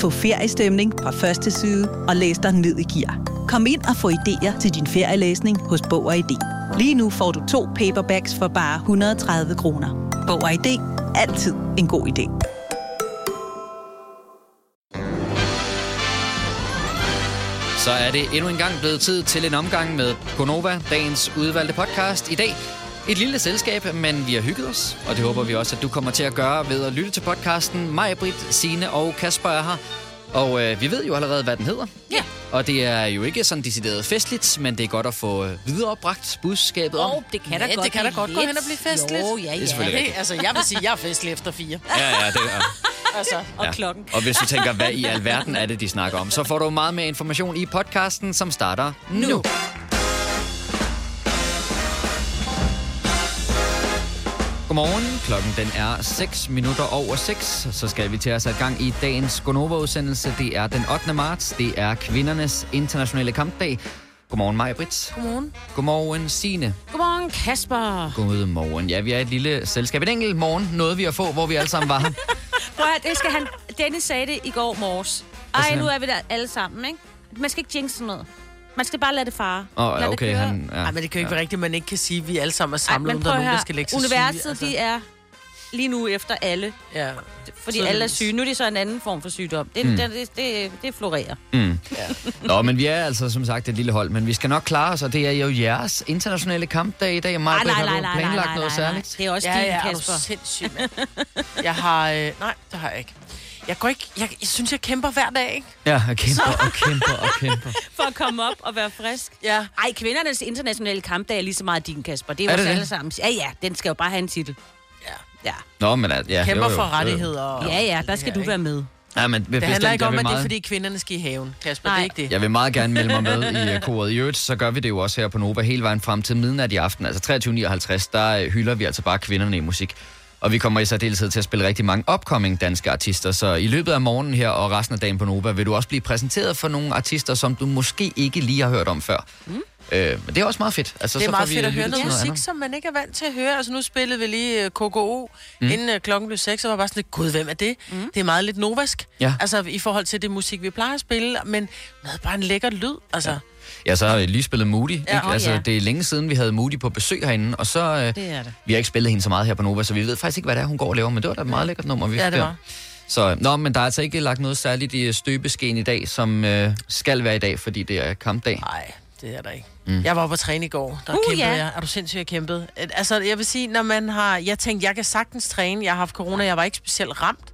Få feriestemning fra første side og læs dig ned i gear. Kom ind og få idéer til din ferielæsning hos Bog og ID. Lige nu får du 2 paperbacks for bare 130 kroner. Bog og ID. Altid en god idé. Så er det endnu en gang blevet tid til en omgang med Gonova, dagens udvalgte podcast. I dag et lille selskab, men vi har hygget os, og det håber vi også, at du kommer til at gøre ved at lytte til podcasten. Maj-Britt, Signe og Kasper er her, og vi ved jo allerede, hvad den hedder. Ja. Og det er jo ikke sådan decideret festligt, men det er godt at få videreopbragt budskabet om. Det kan da godt, det kan da godt gå hen og blive festligt. Jo, ja. Det er selvfølgelig rigtigt. Altså, jeg vil sige, jeg er festlig efter 4. Ja, det er. Altså, Og klokken. Og hvis du tænker, hvad i alverden er det, de snakker om, så får du meget mere information i podcasten, som starter nu. Godmorgen. Klokken den er 6 minutter over 6. Så skal vi til at sætte gang i dagens Gonova-udsendelse. Det er den 8. marts. Det er kvindernes internationale kampdag. Godmorgen, Maj-Britt. Godmorgen. Godmorgen, Signe. Godmorgen, Kasper. Godmorgen. Ja, vi er et lille selskab. Et enkelt morgen nåede vi at få, hvor vi alle sammen var her. Prøv at, det skal han. Dennis sagde det i går morges. Ej, nu er vi der alle sammen, ikke? Man skal ikke jinxe sådan noget. Man skal bare lade det fare. Okay, det Nej, men det kan jo ikke være rigtigt, man ikke kan sige, at vi alle sammen er samlet, men om der er prøv nogen, der her. skal lægge sig Universet, syge. Altså. de er lige nu efter alle. Ja. Fordi alle er syge. Nu er det så en anden form for sygdom. Det florerer. Mm. Ja. Nå, men vi er altså som sagt et lille hold, men vi skal nok klare os, og det er jo jeres internationale kampdag i dag. Maj-Britt, har du planlagt noget særligt? Det er også din, Kasper. Ja, sindssygt, mand. Jeg har... nej, det har jeg ikke. Jeg går ikke... Jeg synes, jeg kæmper hver dag, ikke? Ja, jeg kæmper. For at komme op og være frisk. Ja. Ej, kvindernes internationale kampdag er lige så meget din, Kasper. Det er jo det alle sammen. Ja, den skal jo bare have en titel. Ja. Nå, men ja. Kæmper for rettigheder. Ja, der skal du være med. Ja, men det handler ikke om, at det er, fordi kvinderne skal i haven, Kasper. Nej. Det er ikke det. Jeg vil meget gerne melde mig med i koret. I øvrigt, så gør vi det jo også her på Nova hele vejen frem til midnat i aften. Altså 23.59, der hylder vi altså bare kvinderne i musik. Og vi kommer i særdeleshed til at spille rigtig mange upcoming danske artister. Så i løbet af morgenen her og resten af dagen på Nova vil du også blive præsenteret for nogle artister, som du måske ikke lige har hørt om før. Men det er også meget fedt. Altså, det er så meget fedt at høre noget noget musik, andet. som man ikke er vant til at høre. Altså nu spillede vi lige KKO, inden klokken blev 6, og var bare sådan lidt, gud, hvem er det? Det er meget lidt novask. Ja. Altså i forhold til det musik, vi plejer at spille, men med bare en lækker lyd. Altså. Ja, så har vi lige spillet Moody. Ja. Ikke? Altså, det er længe siden, vi havde Moody på besøg herinde, og så... Det er det. Vi har ikke spillet hende så meget her på Nova, så vi ved faktisk ikke, hvad det er, hun går og laver, men det var da et meget lækkert nummer, vi fik det var. Så, men der er altså ikke lagt noget særligt i støbeskeen i dag, som skal være i dag, fordi det er kampdag. Nej, det er der ikke. Jeg var oppe at træne i går, der kæmpede jeg. Er du sindssygt, jeg kæmpede? Altså, jeg vil sige, når man har... Jeg tænkte, jeg kan sagtens træne. Jeg har haft corona, jeg var ikke specielt ramt.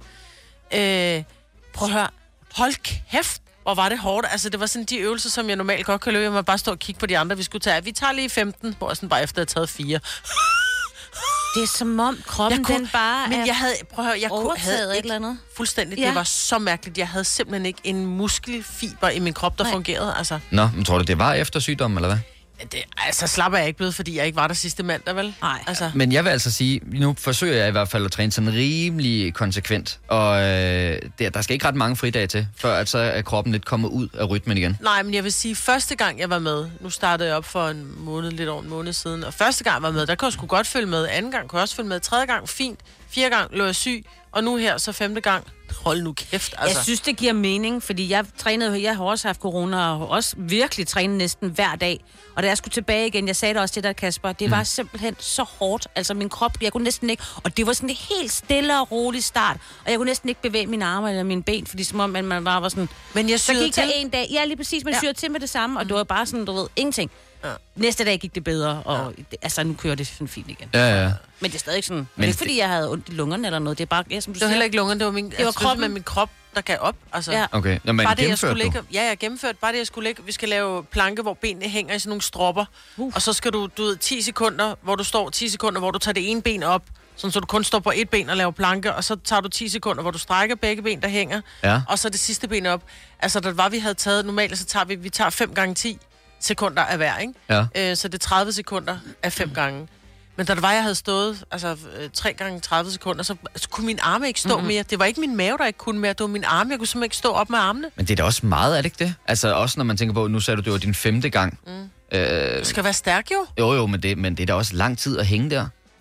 Prøv at høre. Hold kæft, hvor var det hårdt. Altså, det var sådan de øvelser, som jeg normalt godt kan løbe. Jeg må bare stå og kigge på de andre, vi skulle tage. Vi tager lige 15, hvor jeg sådan bare efter at have taget 4. Det er som om kroppen, den bare men jeg havde, prøv at høre, jeg havde et eller andet. Fuldstændig. Ja. Det var så mærkeligt. Jeg havde simpelthen ikke en muskelfiber i min krop, der fungerede. Altså. Nå, men tror du, det var efter sygdommen, eller hvad? Altså, slapper jeg ikke blevet, fordi jeg ikke var der sidste mandag, vel? Nej. Altså. Men jeg vil altså sige, nu forsøger jeg i hvert fald at træne sådan rimelig konsekvent, og der skal ikke ret mange fridage til, før at så er kroppen lidt kommet ud af rytmen igen. Nej, men jeg vil sige, første gang jeg var med, nu startede jeg op for lidt over en måned siden, og første gang jeg var med, der kunne jeg sgu godt følge med, anden gang kunne jeg også følge med, tredje gang fint, 4 gang lå jeg syg, og nu her så 5. gang. Hold nu kæft, altså. Jeg synes, det giver mening, fordi jeg har også haft corona, og har også virkelig trænet næsten hver dag. Og da jeg skulle tilbage igen, jeg sagde det også til dig, Kasper, det var simpelthen så hårdt. Altså min krop, jeg kunne næsten ikke, og det var sådan en helt stille og rolig start. Og jeg kunne næsten ikke bevæge mine arme eller mine ben, fordi som om man bare var sådan... Men jeg syrede så gik der en dag, ja lige præcis, man syrede til med det samme, og det var bare sådan, du ved, ingenting. Ja. Næste dag gik det bedre, og altså nu kører det sådan fint igen. Ja. Men det er stadig sådan, det er ikke fordi, jeg havde ondt i lungerne eller noget, det er bare, ja, som du det var heller ikke lungerne, det var kroppen med min krop, der gav op. Altså. Ja. Okay, men bare det, gennemførte du? Jeg gennemførte. Bare det, jeg skulle ligge, vi skal lave planke, hvor benene hænger i sådan nogle stropper, og så skal du ved, 10 sekunder, hvor du står, 10 sekunder, hvor du tager det ene ben op, sådan, så du kun står på et ben og laver planke, og så tager du 10 sekunder, hvor du strækker begge ben, der hænger, og så det sidste ben op. Altså, da var vi havde taget, normalt så tager vi tager 5 gange 10 sekunder af hver, ikke? Ja. Så det er 30 sekunder af 5 gange. Men da det var, jeg havde stået 3 gange 30 sekunder, så kunne min arme ikke stå mere. Det var ikke min mave, der ikke kunne mere. Det var min arme. Jeg kunne simpelthen ikke stå op med armene. Men det er da også meget, er det ikke det? Altså også når man tænker på, nu sagde du, det var din 5. gang. Du skal være stærk jo. Jo, men det er da også lang tid at hænge der.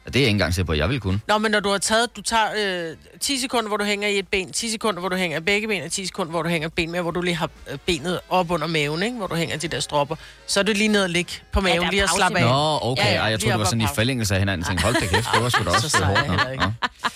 Og det er jeg ikke engang sikker på, at jeg vil kunne. Nå, men når du tager 10 sekunder, hvor du hænger i et ben, 10 sekunder, hvor du hænger i begge ben, og 10 sekunder, hvor du hænger ben med, hvor du lige har benet op under maven, ikke? Hvor du hænger de der stropper, så er du lige ned og ligge på maven, lige at slappe af. Nå, okay. Ja, jeg troede, det var sådan i forlængelse af hinanden. Jeg tænkte, hold da kæft, det var sgu da også hårdt.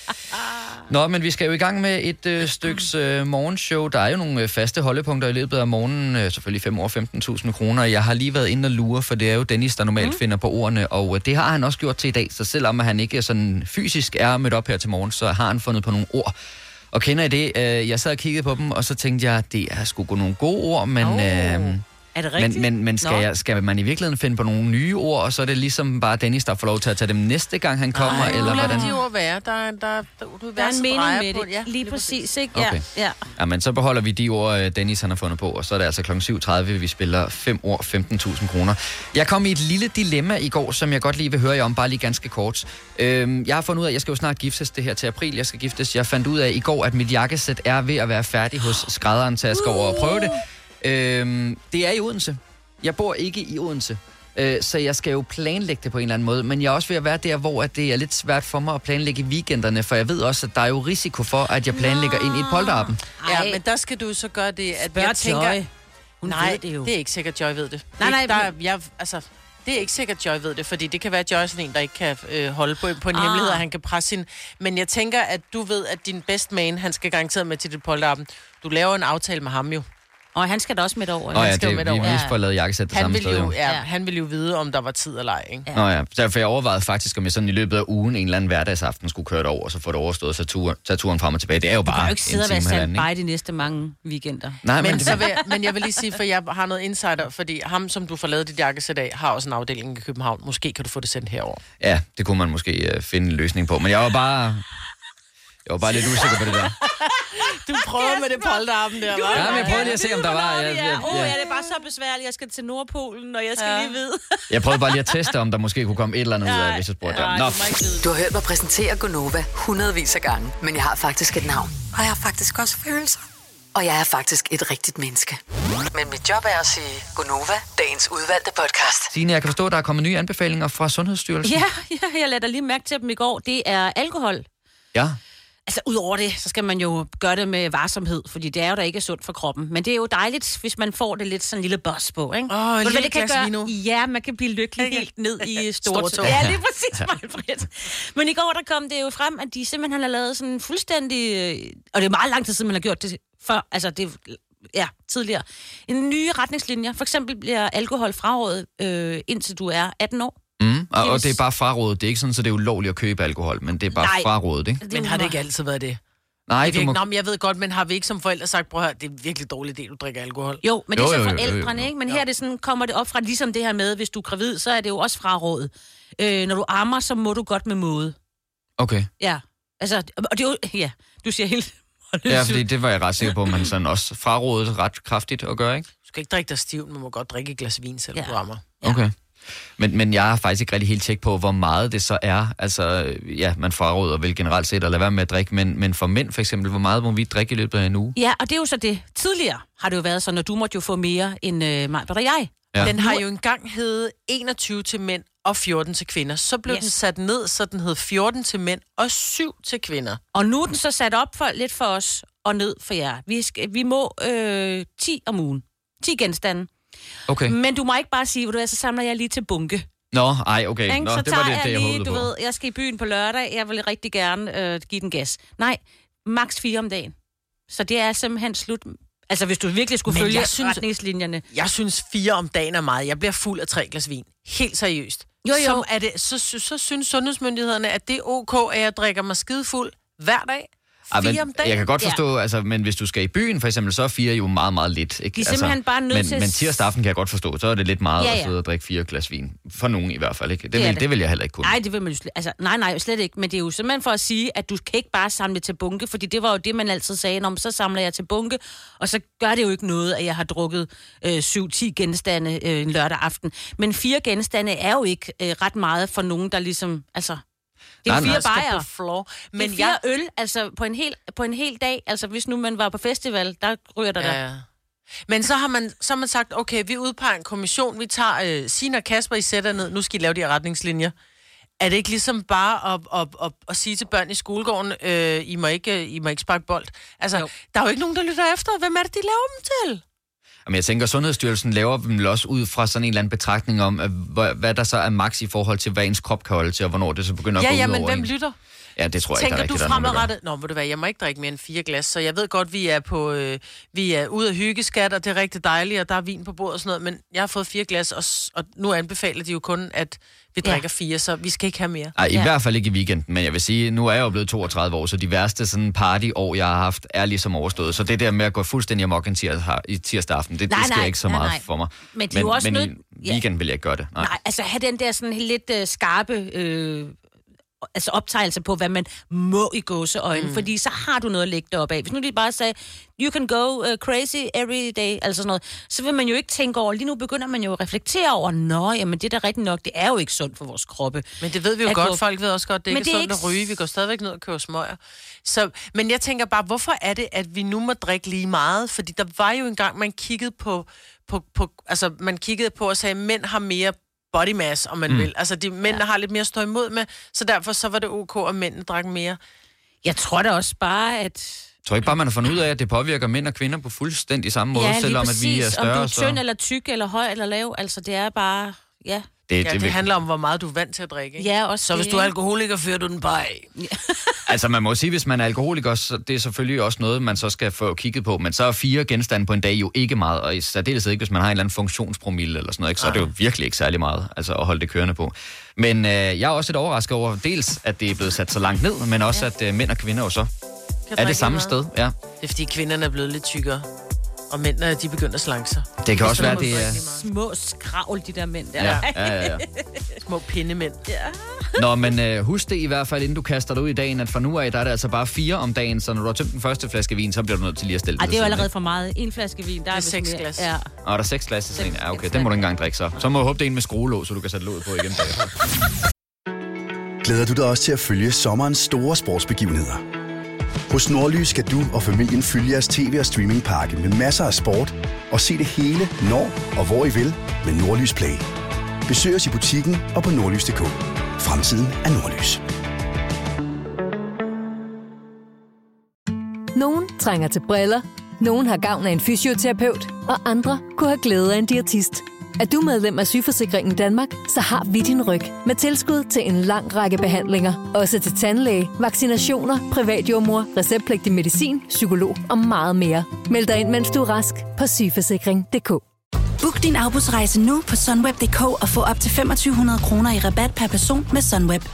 Nå, men vi skal jo i gang med et styks morgenshow. Der er jo nogle faste holdepunkter i løbet af morgenen. Selvfølgelig 5 år, 15.000 kroner. Jeg har lige været inde og lure, for det er jo Dennis, der normalt finder på ordene. Og det har han også gjort til i dag. Så selvom han ikke sådan fysisk er mødt op her til morgen, så har han fundet på nogle ord. Og kender I det? Jeg sad og kiggede på dem, og så tænkte jeg, det er sgu nogle gode ord, men... Er det rigtigt? Men skal man i virkeligheden finde på nogle nye ord, og så er det ligesom bare Dennis, der får lov til at tage dem næste gang, han kommer? Eller hvordan? De ord være. Der er en mening med det. Ja, lige præcis, ikke? Okay. Ja, men så beholder vi de ord, Dennis han har fundet på, og så er det altså kl. 7.30, vi spiller 5 år, 15.000 kroner. Jeg kom i et lille dilemma i går, som jeg godt lige vil høre jer om, bare lige ganske kort. Jeg har fundet ud af, at jeg skal jo snart giftes det her til april. Jeg skal giftes. Jeg fandt ud af i går, at mit jakkesæt er ved at være færdig hos skrædderen, så jeg skal over og prøve det. Det er i Odense. Jeg bor ikke i Odense, så jeg skal jo planlægge det på en eller anden måde. Men jeg er også ved at være der, hvor at det er lidt svært for mig at planlægge i weekenderne, for jeg ved også, at der er jo risiko for, at jeg planlægger ind i et polterappen. Ja, men der skal du så gøre det, at jeg tænker... Nej, det er ikke sikkert, Joy ved det. Det er ikke sikkert, Joy ved det, fordi det kan være, at Joy er sådan en, der ikke kan holde på en hemmelighed, og han kan presse sin... Men jeg tænker, at du ved, at din best man, han skal garanteret med til det polterappen. Du laver en aftale med ham jo. Og han skal da også med over. Vi får lavet jakkesæt det samme sted. Han ville jo vide, om der var tid eller ej, ikke? Nå ja, derfor jeg overvejede faktisk, om jeg sådan i løbet af ugen en eller anden hverdagsaften skulle køre det over, og så få det overstået, så tage turen frem og tilbage. Det er jo bare en time. Du kan jo ikke sidde og være standby de næste mange weekender. Nej, men jeg vil lige sige, for jeg har noget insider, fordi ham, som du får lavet dit jakkesæt af, har også en afdeling i København. Måske kan du få det sendt herover. Ja, det kunne man måske finde en løsning på, men jeg var bare lidt usikker på det der. Du prøver med det polterappen der, hva'? Ja, men jeg prøvede lige at se, om der var... Ja, det er bare så besværligt. Jeg skal til Nordpolen, og jeg skal lige vide. Jeg prøvede bare lige at teste, om der måske kunne komme et eller andet ud af, hvis jeg spurgte dem. Du har hørt mig præsentere Gonova hundredvis af gange, men jeg har faktisk et navn. Og jeg har faktisk også følelser. Og jeg er faktisk et rigtigt menneske. Men mit job er at sige Gonova, dagens udvalgte podcast. Signe, jeg kan forstå, at der er kommet nye anbefalinger fra Sundhedsstyrelsen. Ja, jeg lader dig lige mærke til dem i går. Det er alkohol. Ja. Altså, udover det, så skal man jo gøre det med varsomhed, fordi det er jo da ikke sundt for kroppen. Men det er jo dejligt, hvis man får det lidt sådan en lille boss på, ikke? En lille glas vino. Ja, man kan blive lykkelig helt ned i stortog. Ja, det er præcis meget. Men i går, der kom det jo frem, at de simpelthen har lavet sådan fuldstændig... Og det er meget lang tid siden, man har gjort det før. Altså, det tidligere. En nye retningslinjer. For eksempel bliver alkohol frarådet, indtil du er 18 år. Og det er bare frarådet. Det er ikke sådan, så det er ulovligt at købe alkohol, men det er bare frarådet, ikke? Men har det ikke altid været det? Nej, men jeg ved godt, men har vi ikke som forældre sagt, prøv at høre, det er en virkelig dårlig idé, du drikker alkohol? Jo, men det er så forældrene, ikke? Men her er det sådan, kommer det op fra, ligesom det her med, hvis du er gravid, så er det jo også frarådet. Når du ammer, så må du godt med måde. Okay. Ja, altså, og det er jo, ja, du siger helt... Ja, fordi det var jeg ret sikker på, at man sådan også frarådet ret kraftigt at gøre, ikke? Du skal ikke drikke dig stiv, man må godt drikke et glas vin, selvom du ammer. Okay. Men jeg har faktisk ikke rigtig helt tjek på, hvor meget det så er. Altså, ja, man fraråder vel generelt set at lade være med at drikke, men for mænd for eksempel, hvor meget må vi drikke i løbet af en uge? Ja, og det er jo så det. Tidligere har det jo været sådan, at du måtte jo få mere end mig og jeg. Ja. Den har jo engang heddet 21 til mænd og 14 til kvinder. Så blev den sat ned, så den hed 14 til mænd og 7 til kvinder. Og nu er den så sat op for lidt for os og ned for jer. Vi må 10 om ugen. 10 genstande. Okay. Men du må ikke bare sige, så samler jeg lige til bunke. Nå, okay. Nå, så det var det, jeg håbede på. Ved, jeg skal i byen på lørdag, jeg vil rigtig gerne give den gas. Nej, maks 4 om dagen. Så det er simpelthen slut. Altså, hvis du virkelig skulle følge retningslinjerne. Jeg synes 4 om dagen er meget. Jeg bliver fuld af 3 glas vin. Helt seriøst. Jo. Så synes sundhedsmyndighederne, at det er ok, at jeg drikker mig skidefuld hver dag. 4 om dagen. Jeg kan godt forstå, altså, men hvis du skal i byen, for eksempel, så er 4 jo meget, meget lidt. Ikke? De er simpelthen bare nødt til... Men tirsdag aften kan jeg godt forstå, så er det lidt meget at sidde og drikke 4 glas vin. For nogen i hvert fald, ikke? Det vil jeg heller ikke kunne. Nej, det vil man jo altså, nej, slet ikke. Men det er jo simpelthen for at sige, at du kan ikke bare samle til bunke, fordi det var jo det, man altid sagde, om så samler jeg til bunke, og så gør det jo ikke noget, at jeg har drukket 7-10 genstande en lørdag aften. Men 4 genstande er jo ikke ret meget for nogen, der ligesom... Altså, det er 4 bajer. Men 4 øl, altså på en hel dag. Altså hvis nu man var på festival, der ryger der. Men så har man sagt, okay, vi udpeger en kommission, vi tager Signe og Kasper, I sætter ned, nu skal I lave de her retningslinjer. Er det ikke ligesom bare at sige til børn i skolegården, I må ikke sparke bold? Altså, der er jo ikke nogen, der lytter efter. Hvem er det, de laver dem til? Jamen, jeg tænker, Sundhedsstyrelsen laver dem også ud fra sådan en eller anden betragtning om, hvad der så er maks i forhold til, hvad ens krop kan holde til, og hvornår det så begynder at gå ud over. Ja, men hvem lytter? Ja, det tror jeg ikke, der er rigtigt. Tænker du fremadrettet? Nå, ved du hvad, jeg må ikke drikke mere end 4 glas, så jeg ved godt, vi er ude af hyggeskat, og det er rigtig dejligt, og der er vin på bordet og sådan noget, men jeg har fået 4 glas, og nu anbefaler de jo kun, at vi drikker 4, så vi skal ikke have mere. Ej, i hvert fald ikke i weekenden, men jeg vil sige, nu er jeg jo blevet 32 år, så de værste sådan partyår, jeg har haft, er ligesom overstået. Så det der med at gå fuldstændig amok i tirsdag aften, det sker ikke så meget for mig. Men det er jo også men i weekenden vil jeg ikke gøre det. Nej, altså have den der sådan lidt skarpe optegnelse på, hvad man må i gåseøjne, fordi så har du noget at lægge dig op af. Hvis nu de bare sagde, you can go crazy every day, altså sådan noget, så vil man jo ikke tænke over, lige nu begynder man jo at reflektere over, jamen det er da rigtigt nok, det er jo ikke sundt for vores kroppe. Men det ved vi jo godt, folk ved også godt, det ikke er sundt at ryge, vi går stadigvæk ned og køber smøger. Men jeg tænker bare, hvorfor er det, at vi nu må drikke lige meget? Fordi der var jo engang, man kiggede på og sagde, at mænd har mere body mass, om man vil. Altså, mændene har lidt mere at stå imod med, så derfor så var det ok, at mændene drak mere. Jeg tror da også bare, at... Jeg tror ikke bare, man har fundet ud af, at det påvirker mænd og kvinder på fuldstændig samme måde, selvom at vi er større og større. Om du er tynd eller tyk, eller høj eller lav, altså det er bare... Ja. Det handler om, hvor meget du er vant til at drikke, ikke? Ja, også så hvis du er alkoholiker, fører du den bare af. Ja. Altså, man må sige, hvis man er alkoholiker, så det er selvfølgelig også noget, man så skal få kigget på. Men så er 4 genstande på en dag jo ikke meget, og i særdeleshed ikke, hvis man har en eller anden funktionspromille eller sådan noget, ikke? Så er det jo virkelig ikke særlig meget altså, at holde det kørende på. Men jeg er også lidt overrasket over, dels at det er blevet sat så langt ned, men også at mænd og kvinder jo så er det samme sted. Ja. Det er fordi kvinderne er blevet lidt tykkere. Og mændene, de begynder at slanke sig. Det kan også være, det er... Små skravl, de der mænd der. Ja. Små pindemænd. Ja. Nå, men husk det i hvert fald, inden du kaster dig ud i dagen, at fra nu af, der er det altså bare 4 om dagen, så når du har tømt den første flaske vin, så bliver du nødt til lige at stille det. Det er jo allerede for meget. En flaske vin, der er 6 glas. Ja. Og der er 6 glas til sådan en. Ja, okay, den må du ikke engang drikke så. Så må du håbe, det er en med skruelåg, så du kan sætte låget på igen bagefter. Glæder du dig også til at følge sommerens store sportsbegivenheder? Hos Nordlys skal du og familien følge jeres tv- og streamingpakke med masser af sport og se det hele, når og hvor I vil med Nordlys Play. Besøg os i butikken og på nordlys.dk. Fremtiden er Nordlys. Nogen trænger til briller, nogen har gavn af en fysioterapeut, og andre kunne have glæde af en diætist. Er du medlem af Sygeforsikringen Danmark, så har vi din ryg med tilskud til en lang række behandlinger. Også til tandlæge, vaccinationer, privatjordmor, receptpligtig medicin, psykolog og meget mere. Meld dig ind, mens du er rask på sygeforsikring.dk. Book din afbudsrejse nu på sunweb.dk og få op til 2500 kroner i rabat per person med Sunweb.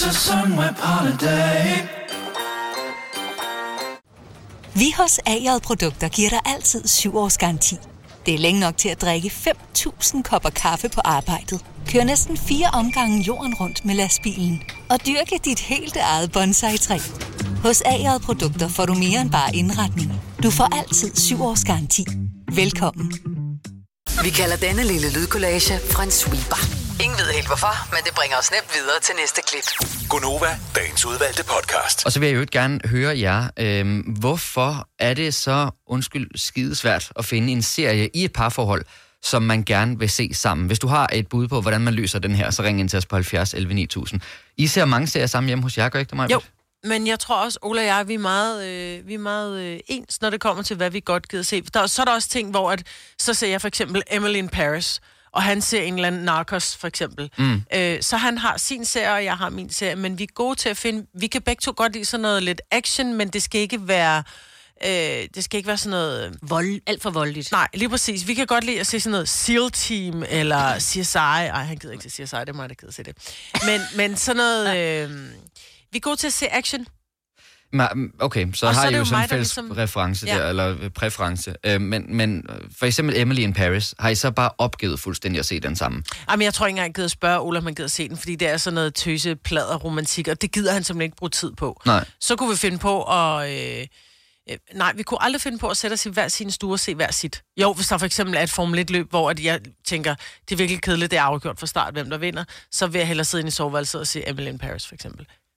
Vi hos A-J Produkter giver dig altid 7 års garanti. Det er længe nok til at drikke 5.000 kopper kaffe på arbejdet. Kør næsten 4 omgange jorden rundt med lastbilen. Og dyrke dit helt eget bonsai-træ. Hos A-J Produkter får du mere end bare indretning. Du får altid 7 års garanti. Velkommen. Vi kalder denne lille lydkollage en sweeper. Ingen ved helt hvorfor, men det bringer os nemt videre til næste klip. Gonova, dagens udvalgte podcast. Og så vil jeg jo gerne høre jer, hvorfor er det så, skidesvært at finde en serie i et parforhold, som man gerne vil se sammen? Hvis du har et bud på, hvordan man løser den her, så ring ind til os på 70 11 9000. I ser mange serier sammen hjemme hos jer, gør ikke det, Maja? Jo, men jeg tror også, Ola og jeg, vi er meget ens, når det kommer til, hvad vi godt gider se. Så er der også ting, hvor så ser jeg for eksempel Emily in Paris, og han ser en eller anden Narcos, for eksempel. Så han har sin serie, og jeg har min serie, men vi er gode til at finde... Vi kan begge to godt lide sådan noget lidt action, men det skal ikke være... sådan noget... alt for voldeligt. Nej, lige præcis. Vi kan godt lide at se sådan noget SEAL Team, eller CSI. Ej, han gider ikke til CSI, det er mig, der gider se det. Men sådan noget... vi er gode til at se action. Okay, så har I jo sådan en fælles reference der, eller præference. Men for eksempel Emily in Paris, har I så bare opgivet fuldstændig at se den sammen? Jamen, jeg tror ikke engang, jeg gider spørge Ola, om han gider se den, fordi det er sådan noget tøse, plader, romantik, og det gider han simpelthen ikke bruge tid på. Nej. Så kunne vi finde på at... nej, vi kunne aldrig finde på at sætte os i hver sin stue og se hver sit. Jo, hvis der for eksempel er et Formel 1-løb, hvor jeg tænker, det er virkelig kedeligt, det er afgjort fra start, hvem der vinder, så vil jeg hellere sidde inde i soveværelset og se Emily in Paris, for eksempel.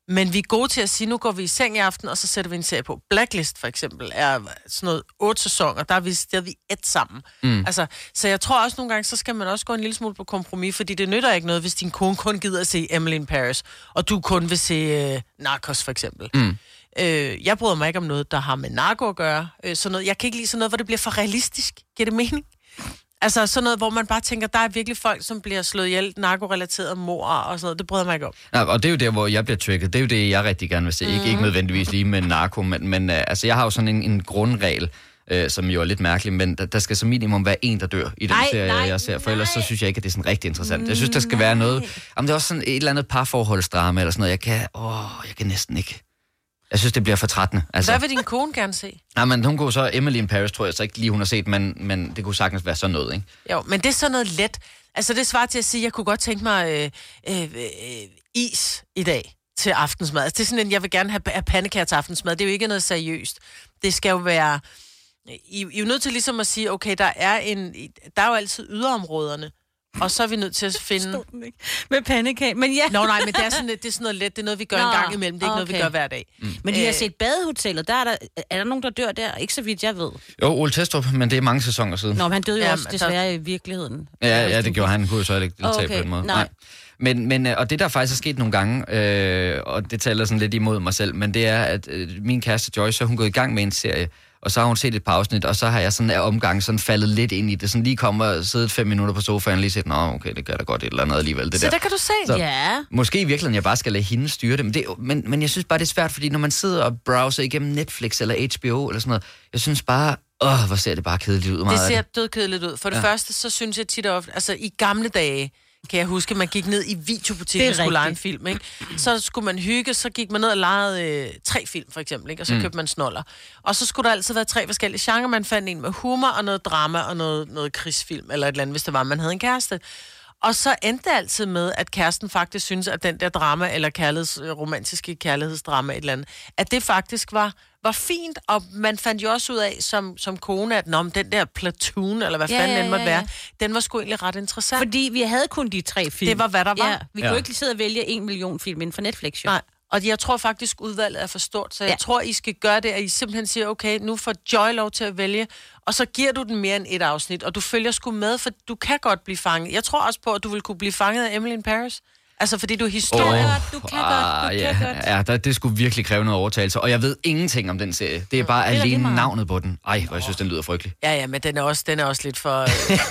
Men vi er gode til at sige, nu går vi i seng i aften, og så sætter vi en serie på. Blacklist for eksempel er sådan noget 8 sæsoner, der er vi et sammen. Altså, så jeg tror også nogle gange, så skal man også gå en lille smule på kompromis, fordi det nytter ikke noget, hvis din kone kun gider at se Emily in Paris, og du kun vil se Narcos for eksempel. Jeg bryder mig ikke om noget, der har med narko at gøre. Sådan noget. Jeg kan ikke lide sådan noget, hvor det bliver for realistisk. Giver det mening? Altså sådan noget, hvor man bare tænker, der er virkelig folk, som bliver slået ihjel, narkorelateret mord og sådan noget. Det bryder mig ikke om. Ja, og det er jo der, hvor jeg bliver trigget. Det er jo det, jeg rigtig gerne vil se. Ikke nødvendigvis lige med narko, men altså, jeg har jo sådan en grundregel, som jo er lidt mærkelig, men der skal som minimum være en, der dør i den serie, jeg ser. For ellers så synes jeg ikke, at det er sådan rigtig interessant. Jeg synes, der skal være noget... Jamen, det er også sådan et eller andet parforholdsdrama eller sådan noget. Jeg kan næsten ikke... Jeg synes, det bliver for trættende. Altså. Hvad vil din kone gerne se? Ja, men hun går så Emily in Paris, tror jeg så ikke lige, hun har set, men det kunne sagtens være sådan noget, ikke? Jo, men det er sådan noget let. Altså, det svarer til at sige, at jeg kunne godt tænke mig is i dag til aftensmad. Altså, det er sådan en, jeg vil gerne have pandekager til aftensmad. Det er jo ikke noget seriøst. Det skal jo være... I er jo nødt til ligesom at sige, okay, der er jo altid yderområderne. Og så er vi nødt til at finde... Med pandekage, men ja. Nå nej, men det er sådan noget let. Det er noget, vi gør en gang imellem. Det er ikke noget, vi gør hver dag. Men de har set Badehotellet. Er der nogen, der dør der? Ikke så vidt, jeg ved. Jo, Ole Testrup, men det er mange sæsoner siden. Nå, men han døde jo også desværre i virkeligheden. Ja, det gjorde han. Kunne så ikke deltage på den måde. Nej. Men og det, der faktisk er sket nogle gange, og det taler sådan lidt imod mig selv, men det er, at min kæreste Joyce, hun gået i gang med en serie, og så har hun set et par afsnit, og så har jeg sådan af omgang sådan faldet lidt ind i det. Sådan lige kommer og siddet 5 minutter på sofaen og lige set, nå okay, det gør da godt et eller andet alligevel. Det så der. Der kan du se. Så, ja. Måske i virkeligheden, jeg bare skal lade hende styre det. Men jeg synes bare, det er svært, fordi når man sidder og browser igennem Netflix eller HBO eller sådan noget, jeg synes bare, hvor ser det bare kedeligt ud. Det ser dødkedeligt ud. For det første, så synes jeg tit ofte, altså i gamle dage, kan jeg huske, at man gik ned i videobutikken og skulle lege en film, ikke? Så skulle man hygge, så gik man ned og lejede 3 film, for eksempel, ikke? Og så købte man snoller. Og så skulle der altid være 3 forskellige genrer. Man fandt en med humor og noget drama og noget krigsfilm, eller et eller andet, hvis det var, man havde en kæreste. Og så endte det altid med, at kæresten faktisk synes, at den der drama, eller romantiske kærlighedsdrama, et eller andet, at det faktisk var fint, og man fandt jo også ud af, som kone, at den der Platoon, eller hvad fanden den måtte være, den var sgu egentlig ret interessant. Fordi vi havde kun de 3 film. Det var, hvad der var. Ja, vi kunne ikke sidde og vælge 1 million film inden for Netflix, jo. Nej, og jeg tror faktisk, udvalget er for stort, så jeg tror, I skal gøre det, at I simpelthen siger, okay, nu får Joy lov til at vælge, og så giver du den mere end 1 afsnit, og du følger sgu med, for du kan godt blive fanget. Jeg tror også på, at du vil kunne blive fanget af Emily in Paris. Altså, fordi du er historie. Du kan godt. Ja, det skulle virkelig kræve noget overtagelse, og jeg ved ingenting om den serie. Det er bare alene navnet på den. Ej, hvor jeg synes, den lyder frygtelig. Ja, men den er også lidt for...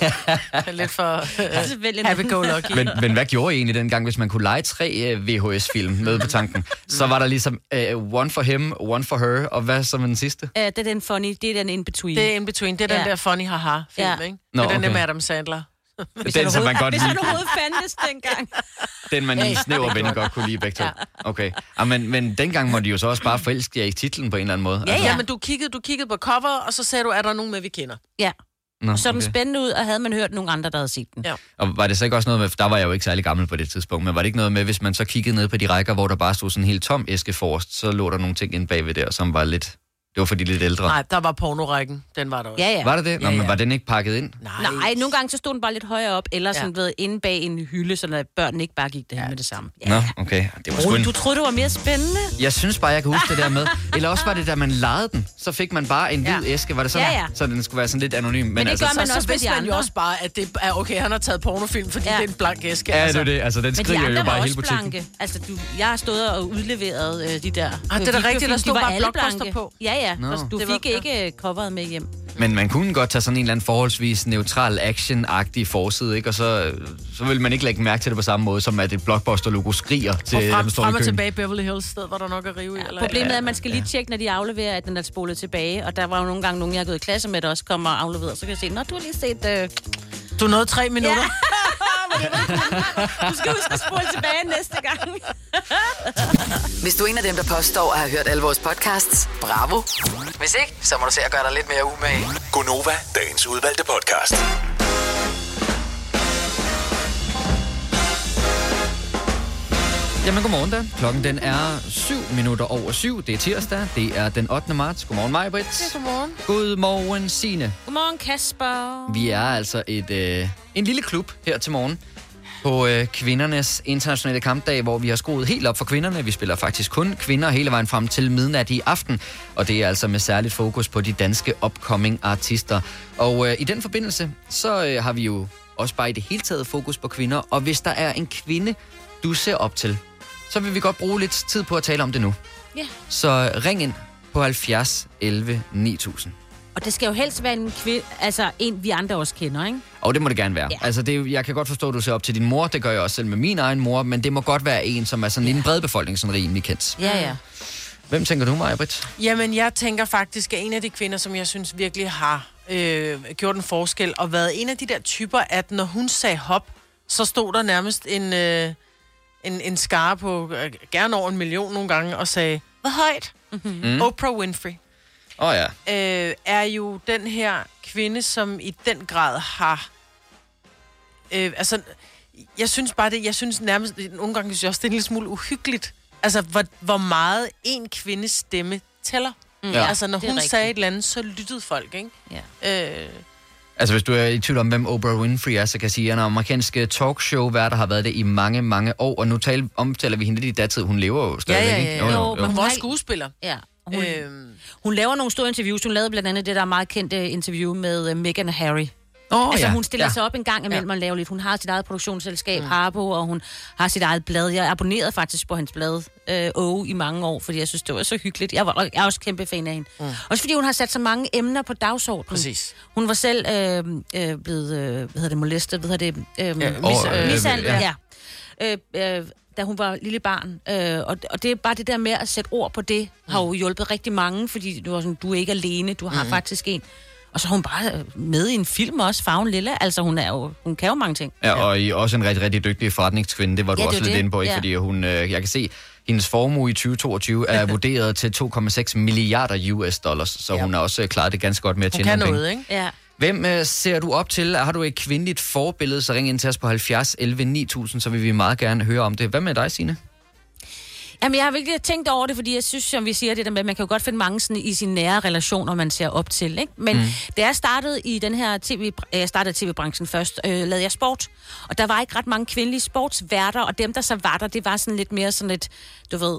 happy-go-lucky. Men hvad gjorde I egentlig dengang, hvis man kunne lege 3 VHS-film med på tanken? Så var der ligesom one for him, one for her, og hvad så med den sidste? Det er den funny, det er den in-between. Det er in-between, det er den der funny haha-film, ikke? Det er den der med Adam Sandler. Den, som man godt lide. Hvis han overhovedet fandtes dengang. Den, man i snæver venner godt kunne lide begge to. Okay. Men dengang må de jo så også bare forelske jer i titlen på en eller anden måde. Ja, men du kiggede på cover, og så sagde du, er der nogen med, vi kender? Ja. Så den spændende ud, og havde man hørt nogen andre, der havde set den. Ja. Og var det så ikke også noget med, der var jeg jo ikke særlig gammel på det tidspunkt, men var det ikke noget med, hvis man så kiggede ned på de rækker, hvor der bare stod sådan en helt tom æske forrest, så lå der nogle ting inde bagved der, som var lidt... Det var for de lidt ældre. Nej, der var pornorækken. Den var der også. Ja. Var det det? Nå, men var den ikke pakket ind? Nej, nogle gange så stod den bare lidt højere op, eller sådan ved inde bag en hylde, så børnene ikke bare gik derhen med det samme. Nå, okay. Det var sgu Du troede, det var mere spændende? Jeg synes bare, jeg kan huske det der med. Eller også var det, da man lejede den, så fik man bare en hvid æske. Var det sådan? Ja. Så den skulle være sådan lidt anonym. Men det altså, gør man så også med de andre. Man jo også bare, at det er okay, han har taget pornofilm, fordi det er en blank æske. Ja, det er det. Altså, den skriger jo bare i hele butikken. Blanke. Altså, jeg har stået og udleveret de der... det er da rigtigt, der stod bare Blockbuster på. Ja. Du fik ikke coveret med hjem. Men man kunne godt tage sådan en eller anden forholdsvis neutral action-agtig forside, ikke? Og så vil man ikke lægge mærke til det på samme måde, som at et Blockbuster-logo skriger til dem, der står i køen. Og tilbage i Beverly Hills sted, hvor der nok er rive i. Eller problemet er, at man skal lige tjekke, når de afleverer, at den er spolet tilbage. Og der var jo nogle gange nogen, jeg har gået i klasse med, der også kommer og afleverer. Så kan jeg se, nå, du har lige set... Du nåede 3 minutter. Ja. Du skal huske at spole tilbage næste gang. Hvis du er en af dem, der påstår at have hørt alle vores podcasts, bravo. Hvis ikke, så må du se at gøre dig lidt mere umage. Gonova, dagens udvalgte podcast. Jamen, godmorgen da. Klokken den er 7:07. Det er tirsdag. Det er den 8. marts. Godmorgen, Maj-Brit. Ja, godmorgen. Godmorgen, Signe. Godmorgen, Kasper. Vi er altså en lille klub her til morgen. på kvindernes internationale kampdag, hvor vi har skruet helt op for kvinderne. Vi spiller faktisk kun kvinder hele vejen frem til midnat i aften, og det er altså med særligt fokus på de danske upcoming artister. Og i den forbindelse, så har vi jo også bare i det hele taget fokus på kvinder, og hvis der er en kvinde, du ser op til, så vil vi godt bruge lidt tid på at tale om det nu. Ja. Så ring ind på 70 11 9000. Og det skal jo helst være en kvinde, altså en vi andre også kender, ikke? Og det må det gerne være. Ja. Altså, jeg kan godt forstå, at du ser op til din mor. Det gør jeg også selv med min egen mor. Men det må godt være en, som er sådan i en bred befolkning, sådan rimelig kendt. Ja. Hvem tænker du, Maja-Britt? Jamen, jeg tænker faktisk, at en af de kvinder, som jeg synes virkelig har gjort en forskel, og været en af de der typer, at når hun sagde hop, så stod der nærmest en skare på gerne over 1 million nogle gange, og sagde, hvad højt? Mm-hmm. Oprah Winfrey. Er jo den her kvinde, som i den grad har... jeg synes bare det... Jeg synes nærmest... Nogle gange synes jeg også, det er en lille smule uhyggeligt. Altså, hvor meget en kvindes stemme tæller. Ja. Altså, når hun sagde et eller andet, så lyttede folk, ikke? Ja. Altså, hvis du er i tvivl om, hvem Oprah Winfrey er, så kan jeg sige, at en amerikansk talkshow-vært, der har været det i mange, mange år, og nu omtaler vi hende lidt i datid. Hun lever jo stadigvæk, ikke? Jo, men hun var skuespiller. Ja. Hun laver nogle store interviews. Hun lavede blandt andet det der meget kendte interview med Meghan og Harry. Hun stiller sig op en gang imellem og laver lidt. Hun har sit eget produktionsselskab, Harpo, og hun har sit eget blad. Jeg abonnerede faktisk på hendes blad, i mange år, fordi jeg synes, det var så hyggeligt. Jeg er også kæmpe fan af hende. Også fordi hun har sat så mange emner på dagsordenen. Præcis. Hun var selv blevet, molestet, mishandlet, da hun var lille barn. Og det er bare det der med at sætte ord på det, har jo hjulpet rigtig mange, fordi du er ikke alene, du har faktisk en. Og så er hun bare med i en film også, Farven Lilla. Altså, hun kan jo mange ting. Ja, og også en rigtig, rigtig dygtig forretningskvinde. Det var du også lidt inde på, ikke? Fordi hun, jeg kan se, hendes formue i 2022 er vurderet til 2,6 milliarder US dollars. Så hun har også klaret det ganske godt med at tjene nogle penge. Hun kan noget, ikke? Ja. Hvem ser du op til? Har du et kvindeligt forbillede, så ring ind til os på 70 11 9000, så vil vi meget gerne høre om det. Hvad med dig, Signe? Jamen, jeg har virkelig tænkt over det, fordi jeg synes, som vi siger det der med, at man kan jo godt finde mange sådan, i sine nære relationer, man ser op til, ikke? Men da jeg startede i den her tv-branchen først, lavede jeg sport, og der var ikke ret mange kvindelige sportsværter, og dem, der så var der, det var sådan lidt mere sådan lidt, du ved,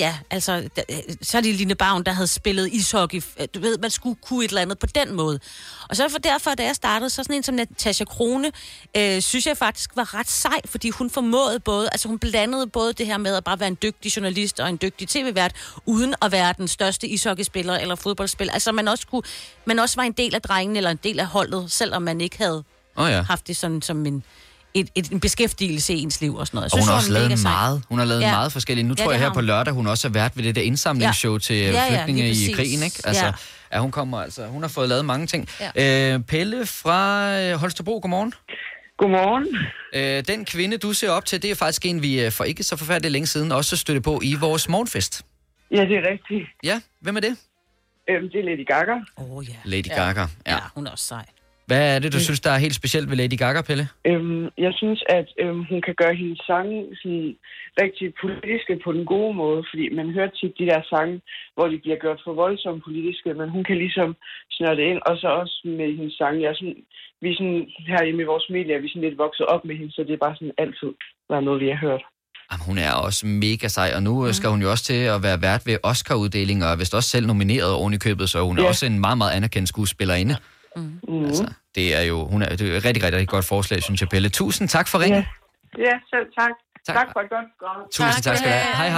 så er det Line Bavn, der havde spillet ishockey, du ved, man skulle kunne et eller andet på den måde. Og så derfor, da jeg startede, så sådan en som Natasja Crone, synes jeg faktisk var ret sej, fordi hun formåede hun blandede både det her med at bare være en dygtig journalist og en dygtig tv-vært, uden at være den største ishockeyspiller eller fodboldspiller. Altså man også var en del af drengen eller en del af holdet, selvom man ikke havde haft det sådan som en beskæftigelse i ens liv og sådan noget. Og hun har også lavet meget. Hun har lavet meget forskelligt. Nu tror jeg her på lørdag, hun også er vært ved det der indsamlingsshow til flygtninge i krigen, ikke? Altså, hun kommer altså. Hun har fået lavet mange ting. Ja. Pelle fra Holstebro, godmorgen. Godmorgen. Den kvinde, du ser op til, det er faktisk en, vi for ikke så forfærdeligt længe siden også støtte på i vores morgenfest. Ja, det er rigtigt. Ja, hvem er det? Det er Lady Gaga. Lady Gaga, ja. Hun er også sej. Hvad er det, du synes, der er helt specielt ved Lady Gaga, Pelle? Jeg synes, at hun kan gøre hendes sange sådan rigtig politiske på den gode måde, fordi man hører tit de der sange, hvor de bliver gjort for voldsomt politiske, men hun kan ligesom snøre det ind, og så også med hendes sange. Vi er sådan, herhjemme i vores familie, vi er sådan lidt vokset op med hende, så det er bare sådan altid været noget, vi har hørt. Jamen, hun er også mega sej, og nu skal hun jo også til at være vært ved Oscar-uddelingen, og er vist også selv nomineret oven i købet, så hun er også en meget, meget anerkendt skuespillerinde. Altså, det er jo det er et rigtig, rigtig godt forslag, synes jeg, Pelle. Tusind tak for ringen. Ja, selv tak. Tak for et godt program. Tusind tak skal du have.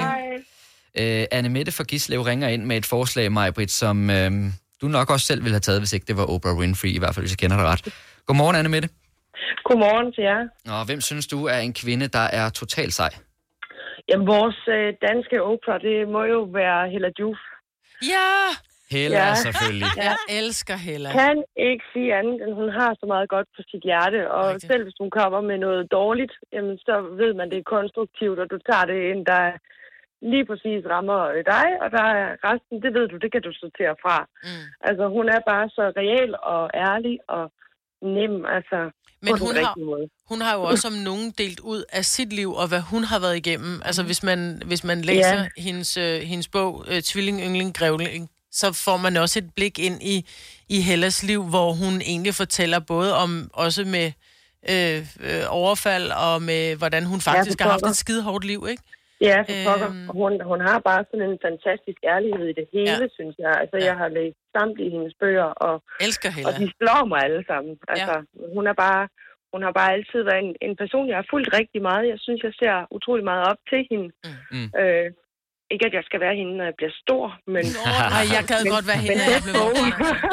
Hej. Anne Mette fra Gislev ringer ind med et forslag, Maja-Britt, som du nok også selv ville have taget, hvis ikke det var Oprah Winfrey, i hvert fald, hvis jeg kender dig ret. Godmorgen, Anne Mette. Godmorgen til jer. Og hvem synes du er en kvinde, der er totalt sej? Jamen, vores danske Oprah, det må jo være Hella Juf. Ja! Hella, selvfølgelig. Jeg elsker Hella. Kan ikke sige andet, end hun har så meget godt på sit hjerte. Og selv hvis hun kommer med noget dårligt, jamen, så ved man, det er konstruktivt, og du tager det ind, der lige præcis rammer dig, og der er resten, det ved du, det kan du sortere fra. Altså, hun er bare så reel og ærlig og nem, altså. Men hun har jo også om nogen delt ud af sit liv, og hvad hun har været igennem. Altså, hvis man læser hendes bog, Tvilling, Yngling, Grævling, så får man også et blik ind i Hellas liv, hvor hun egentlig fortæller både om, også med overfald, og med hvordan hun faktisk har haft et skide hårdt liv, ikke? Ja, for pokker. Hun har bare sådan en fantastisk ærlighed i det hele, synes jeg. Altså, jeg har læst samtlige hendes bøger, og de slår mig alle sammen. Altså, hun har bare altid været en person, jeg har fulgt rigtig meget. Jeg synes, jeg ser utrolig meget op til hende. Ikke, at jeg skal være hende, når jeg bliver stor, men... jeg gad godt være hende, når jeg bliver voksen.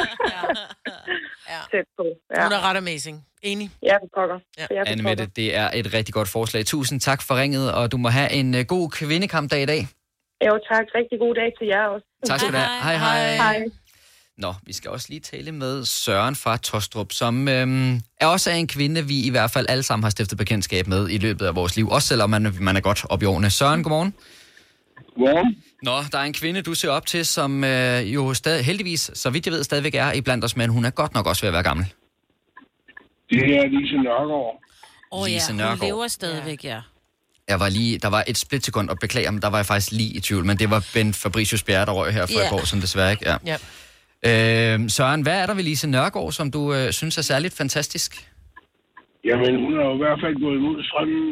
Tæt på. Ja. Hun er ret amazing. Enig? Ja, for pokker. Ja. Annemette, det er et rigtig godt forslag. Tusind tak for ringet, og du må have en god kvindekampdag i dag. Jo, tak. Rigtig god dag til jer også. Tak skal du have. Hej. Nå, vi skal også lige tale med Søren fra Tostrup, som også er en kvinde, vi i hvert fald alle sammen har stiftet bekendtskab med i løbet af vores liv. Også selvom man er godt op i årene. Søren, godmorgen. Godmorgen. Nå, der er en kvinde, du ser op til, som jo stadig, heldigvis, så vidt jeg ved, stadigvæk er iblandt os, men hun er godt nok også ved at være gammel. Det er Lise Nørgaard. Lise Nørgaard. Hun lever stadigvæk, Der var et splitsekund, og beklager, men der var jeg faktisk lige i tvivl, men det var Bent Fabricius Bjerre, der røg her for et år, som desværre ikke. Ja. Søren, hvad er der ved Lise Nørgaard, som du synes er særligt fantastisk? Jamen, hun har jo i hvert fald gået imod strømmen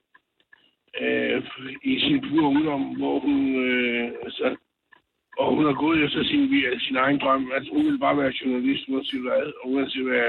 i sin pure ungdom, hvor hun og hun har gået efter sin egen drøm. Altså, hun vil bare være journalist, uanset hvad.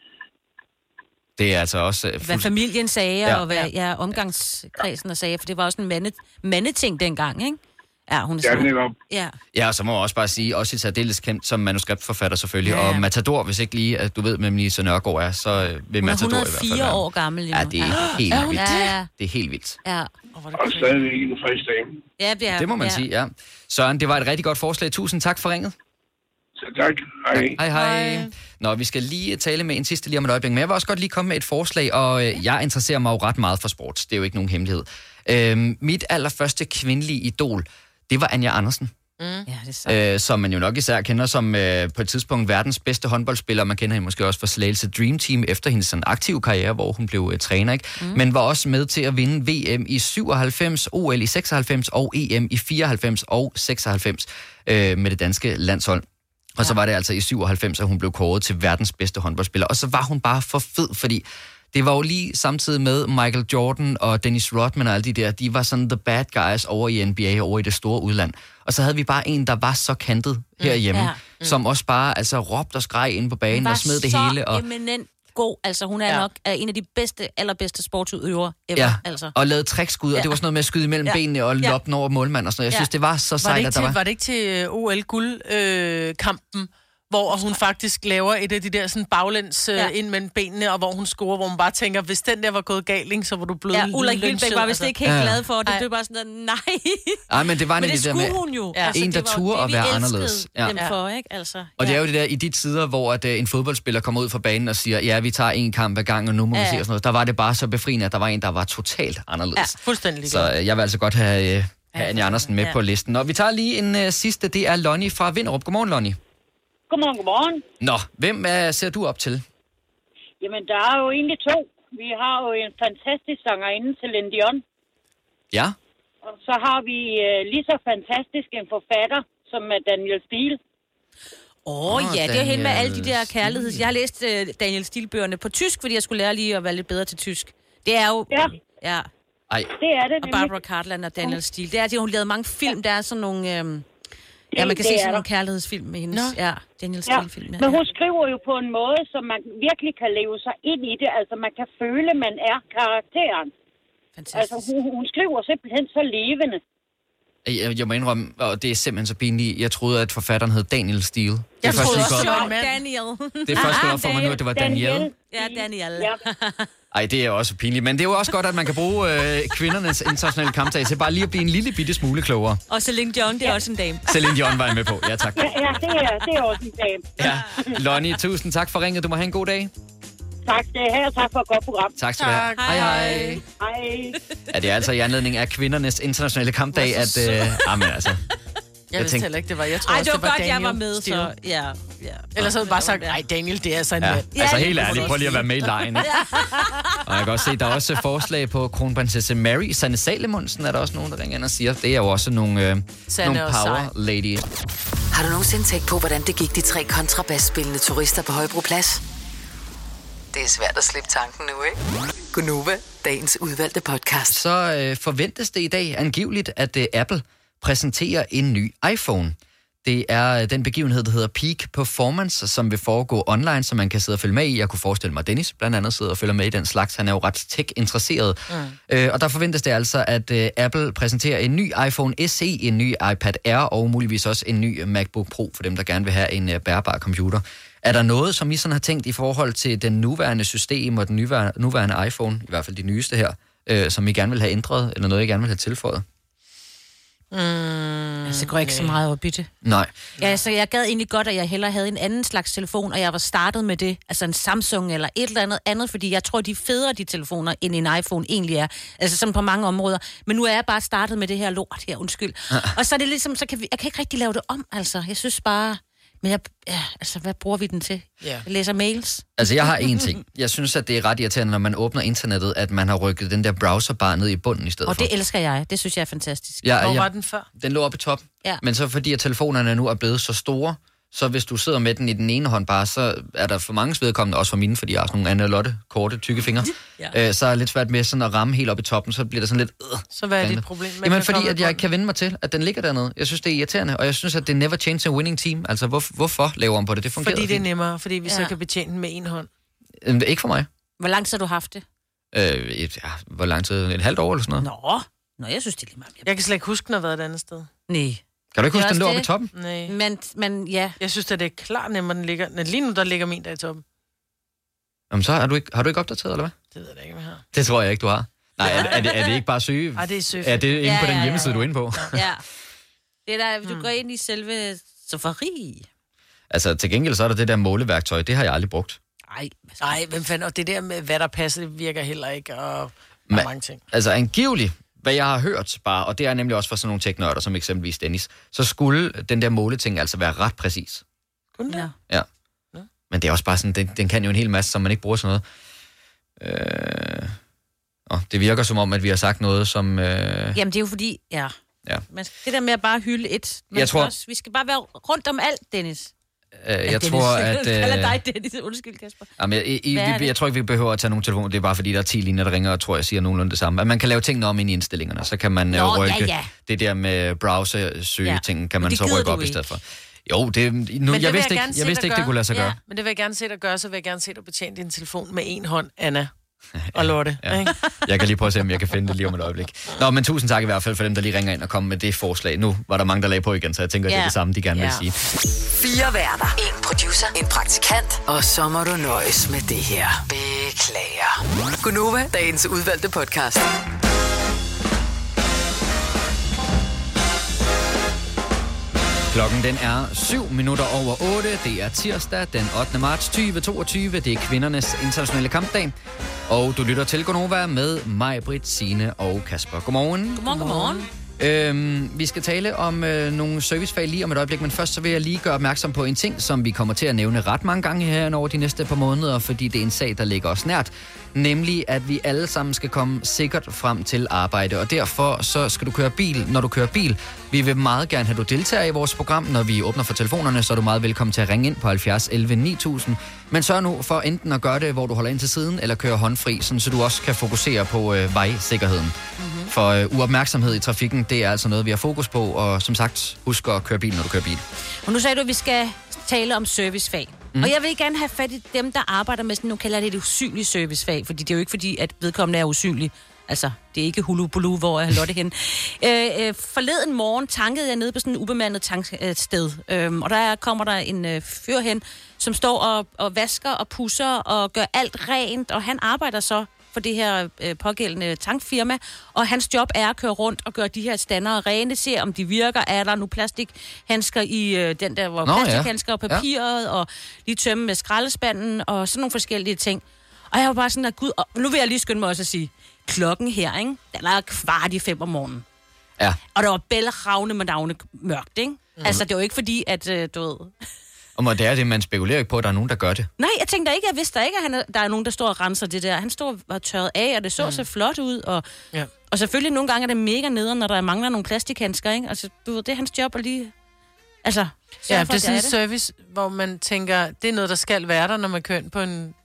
Det er altså også... Hvad familien sagde, og hvad omgangskredsen sagde, for det var også en mandeting dengang, ikke? Ja, hun er Ja, og så må jeg også bare sige, også i særdeles kendt som manuskriptforfatter selvfølgelig, og Matador, hvis ikke lige, at du ved, hvem Lise Nørgaard er, så vil Matador i hvert fald være. 104 år gammel lige nu. Ja, det er helt vildt. Det er helt vildt. Ja. Og stadigvæk en frisk dame. Ja, det må man sige, ja. Søren, det var et rigtig godt forslag. Tusind tak for ringet. Så tak. Hej. Nå, vi skal lige tale med en sidste lige om et øjeblik, men jeg vil også godt lige komme med et forslag, og jeg interesserer mig jo ret meget for sport. Det er jo ikke nogen hemmelighed. Mit allerførste kvindelige idol, det var Anja Andersen. Som man jo nok især kender som på et tidspunkt verdens bedste håndboldspiller. Man kender hende måske også fra Slagelse Dream Team efter hendes sådan aktive karriere, hvor hun blev træner, ikke? Men var også med til at vinde VM i 97, OL i 96 og EM i 94 og 96 med det danske landshold. Og så var det altså i 97, at hun blev kåret til verdens bedste håndboldspiller. Og så var hun bare for fed, fordi det var jo lige samtidig med Michael Jordan og Dennis Rodman og alle de der, de var sådan the bad guys over i NBA, over i det store udland. Og så havde vi bare en, der var så kantet herhjemme, som også bare altså råbte og skreg inde på banen og smed det hele. Og eminent god. Altså, hun er nok en af de allerbedste sportsudøvere ever. Altså. Og lavede trækskud, og det var sådan noget med at skyde imellem benene og loppe den over målmand og sådan noget. Jeg synes, det var så sejt, at der var... Var det ikke til OL-guldkampen, hvor hun faktisk laver et af de der sådan baglæns ind mellem benene, og hvor hun scorer, hvor man bare tænker, hvis den der var gået galt, så var du blevet Ulrik Wilbæk var vist ikke helt glad for det. Det var bare sådan, nej. Nej, men det var det der med hun jo. En, der turde at være anderledes. Dem for, ikke? Altså, og det er jo det der, i de tider, hvor at, en fodboldspiller kommer ud fra banen og siger, ja, vi tager en kamp ad gang, og nu må vi se sådan noget. Der var det bare så befriende, at der var en, der var totalt anderledes. Ja, fuldstændig. Så jeg vil altså godt have Anja Andersen med på listen. Og vi tager lige en sidste, det er Lonnie fra Vinderup. Godmorgen, Lonnie. Godmorgen. Nå, hvem ser du op til? Jamen, der er jo egentlig to. Vi har jo en fantastisk sangerinde, Celine Dion. Ja. Og så har vi lige så fantastisk en forfatter, som er Danielle Steel. Ja, det er hende med alle de der kærligheds... Jeg har læst Danielle Steel-bøgerne på tysk, fordi jeg skulle lære lige at være lidt bedre til tysk. Det er jo... Ja. Ej. Det er det. Og Barbara Cartland og Danielle Steel. Det er, at hun lavede mange film. Der er sådan nogle... Ja, man kan se sådan nogle kærlighedsfilm med hendes... Ja, Danielle Steel-film. Men hun skriver jo på en måde, så man virkelig kan leve sig ind i det. Altså, man kan føle, man er karakteren. Fantastisk. Altså, hun skriver simpelthen så levende. Jeg må indrømme, og det er simpelthen så pinligt. Jeg troede, at forfatteren hed Danielle Steel. Jeg troede også, det var Daniel. Det er først godt for mig nu, at det var Danielle. Ja, Danielle. Ej, det er også pinligt. Men det er jo også godt, at man kan bruge kvindernes internationale kampdag til bare lige at blive en lille bitte smule klogere. Og Celine Dion, det er også en dame. Celine Dion var jeg med på. Ja, tak. Ja, det er også en dame. Ja. Lonnie, tusind tak for ringet. Du må have en god dag. Tak, det er her. Tak for et godt program. Tak skal du have. Hej. Ja, det er altså i anledning af kvindernes internationale kampdag, at... men altså... Jeg vidste heller ikke, det var. Jeg tror også, det var Daniel. Jeg var med, så... Ja. Ellers havde du bare sagt, nej, Daniel, det er sådan en mand. Altså helt ærligt, prøv lige at være med i lejen. Og jeg kan også se, der er også forslag på kronprinsesse Mary. Sanne Salomonsen er der også nogen, der ringer ind og siger. Det er jo også nogle power lady. Har du nogensinde tænkt på, hvordan det gik de 3 kontrabasspillende turister på Højbroplads? Det er svært at slippe tanken nu, ikke? Gunova, dagens udvalgte podcast. Så forventes det i dag angiveligt, at Apple præsenterer en ny iPhone. Det er den begivenhed, der hedder Peak Performance, som vil foregå online, så man kan sidde og følge med i. Jeg kunne forestille mig, at Dennis blandt andet sidder og følger med i den slags. Han er jo ret tech-interesseret. Og der forventes det altså, at Apple præsenterer en ny iPhone SE, en ny iPad Air og muligvis også en ny MacBook Pro for dem, der gerne vil have en bærbar computer. Er der noget, som I sådan har tænkt i forhold til den nuværende system og den nuværende iPhone, i hvert fald de nyeste her, som I gerne vil have ændret, eller noget, I gerne vil have tilføjet? Altså, går ikke så meget op i det. Nej. Ja, så jeg gad egentlig godt, at jeg hellere havde en anden slags telefon, og jeg var startet med det, altså en Samsung eller et eller andet, fordi jeg tror, de er federe, de telefoner, end en iPhone egentlig er. Altså sådan på mange områder. Men nu er jeg bare startet med det her lort her, undskyld. Og så er det ligesom, jeg kan ikke rigtig lave det om, altså. Jeg synes bare... Men hvad bruger vi den til? Jeg læser mails. Altså, jeg har én ting. Jeg synes, at det er ret irriterende, når man åbner internettet, at man har rykket den der browserbar ned i bunden i stedet for. Og det elsker jeg. Det synes jeg er fantastisk. Hvor var den før? Den lå oppe i toppen. Ja. Men så fordi, at telefonerne nu er blevet så store, så hvis du sidder med den i den ene hånd bare, så er der for mange vedkommende, også for mine, fordi jeg har sådan nogle Anne-Lotte, korte, tykke fingre, så er det lidt svært med sådan at ramme helt op i toppen, så bliver der sådan lidt... Så hvad er dit problem? Jamen fordi, at jeg kan vende mig til, at den ligger dernede. Jeg synes, det er irriterende, og jeg synes, at det never change a winning team. Altså, hvorfor laver man på det? Det fungerer fordi det er nemmere, fordi vi så kan betjene den med en hånd. Ikke for mig. Hvor lang tid har du haft det? Hvor lang tid? Et halvt år eller sådan noget? Nå, jeg synes, det er lige meget. Jeg kan slet ikke huske, den har været et andet sted. Nej. Kan du ikke huske, den lå oppe i toppen? Nej. Men ja. Jeg synes, at det er klart nemmere, den ligger... Lige nu, der ligger min der i toppen. Jamen så har du ikke opdateret, eller hvad? Det ved jeg ikke, hvad jeg har. Det tror jeg ikke, du har. Nej, er det ikke bare søge? Nej, det er søge. Er det inde på den hjemmeside, du er inde på? Ja. Det er der, du går ind i selve Safari. Altså, til gengæld så er der det der måleværktøj. Det har jeg aldrig brugt. Nej, hvem fanden? Og det der med, hvad der passer, det virker heller ikke, og mange ting. Altså, angiveligt, hvad jeg har hørt bare, og det er nemlig også for sådan nogle teknørder, som eksempelvis Dennis, så skulle den der måleting altså være ret præcis. Kunne det? Ja. Men det er også bare sådan, den kan jo en hel masse, som man ikke bruger sådan noget. Det virker som om, at vi har sagt noget, som... Jamen, det er jo fordi, Men det der med at bare hylde et... Vi skal bare være rundt om alt, Dennis. Jeg tror, at... Eller dig, Dennis. Undskyld, Kasper. Jamen, jeg tror ikke, vi behøver at tage nogle telefoner. Det er bare fordi, der er 10 linjer, der ringer, og tror jeg siger nogenlunde det samme. At man kan lave tingene om ind i indstillingerne, så kan man rykke det der med browser-søge-ting, kan man så rykke op i stedet for. Jo, jeg vidste ikke, det kunne lade sig gøre. Men det vil jeg gerne se dig gøre, så vil jeg gerne se dig betjene din telefon med en hånd, Anna. Og Lotte. Ikke? Jeg kan lige prøve at se, om jeg kan finde det lige om et øjeblik. Nå, men tusind tak i hvert fald for dem, der lige ringer ind og kommer med det forslag. Nu var der mange, der lagde på igen, så jeg tænker, det er det samme, de gerne vil sige. 4 værter, 1 producer, en praktikant, og så må du nøjes med det her. Beklager. Gunova, dagens udvalgte podcast. Klokken den er 7:07. Det er tirsdag den 8. marts 2022. Det er kvindernes internationale kampdag. Og du lytter til Gunova med mig, Britt, Signe og Kasper. Godmorgen. Godmorgen. Vi skal tale om nogle servicefag lige om et øjeblik, men først så vil jeg lige gøre opmærksom på en ting, som vi kommer til at nævne ret mange gange her over de næste par måneder, fordi det er en sag, der ligger os nært. Nemlig, at vi alle sammen skal komme sikkert frem til arbejde, og derfor så skal du køre bil, når du kører bil. Vi vil meget gerne have, at du deltager i vores program. Når vi åbner for telefonerne, så er du meget velkommen til at ringe ind på 70 11 9000. Men sørg nu for enten at gøre det, hvor du holder ind til siden, eller køre håndfri, sådan, så du også kan fokusere på vejsikkerheden. Mm-hmm. For uopmærksomhed i trafikken, det er altså noget, vi har fokus på, og som sagt, husk at køre bil, når du kører bil. Og nu sagde du, at vi skal tale om servicefag. Og jeg vil gerne have fat i dem, der arbejder med sådan, nu kalder det usynlige servicefag, fordi det er jo ikke fordi, at vedkommende er usynlig. Altså, det er ikke hulu-bulu, hvor jeg har Lotte hen. Forleden morgen tankede jeg nede på sådan en ubemandet tanksted, og der kommer der en fyr hen, som står og vasker og pusser og gør alt rent, og han arbejder så for det her pågældende tankfirma, og hans job er at køre rundt og gøre de her standere rene, se om de virker, er der nu plastikhandsker i den der, hvor plastikhandsker og papiret, og lige tømme med skraldespanden, og sådan nogle forskellige ting. Og jeg var bare sådan, at gud, og nu vil jeg lige skynde mig også at sige, klokken her, ikke? Den er 4:45 om morgenen. Ja. Og der var bælragende med navne mørkt, ikke? Altså, det var ikke fordi, at du ved... Og det er det, man spekulerer ikke på, at der er nogen, der gør det. Nej, jeg tænkte ikke, jeg vidste ikke, at der er nogen, der står og renser det der. Han står og tørret af, og det så flot ud. Og selvfølgelig nogle gange er det mega nederen, når der mangler nogle plastikhandsker, ikke? Altså, du ved, det er hans job at lige... Altså, det er sådan en service, hvor man tænker, det er noget, der skal være der, når man kører ind på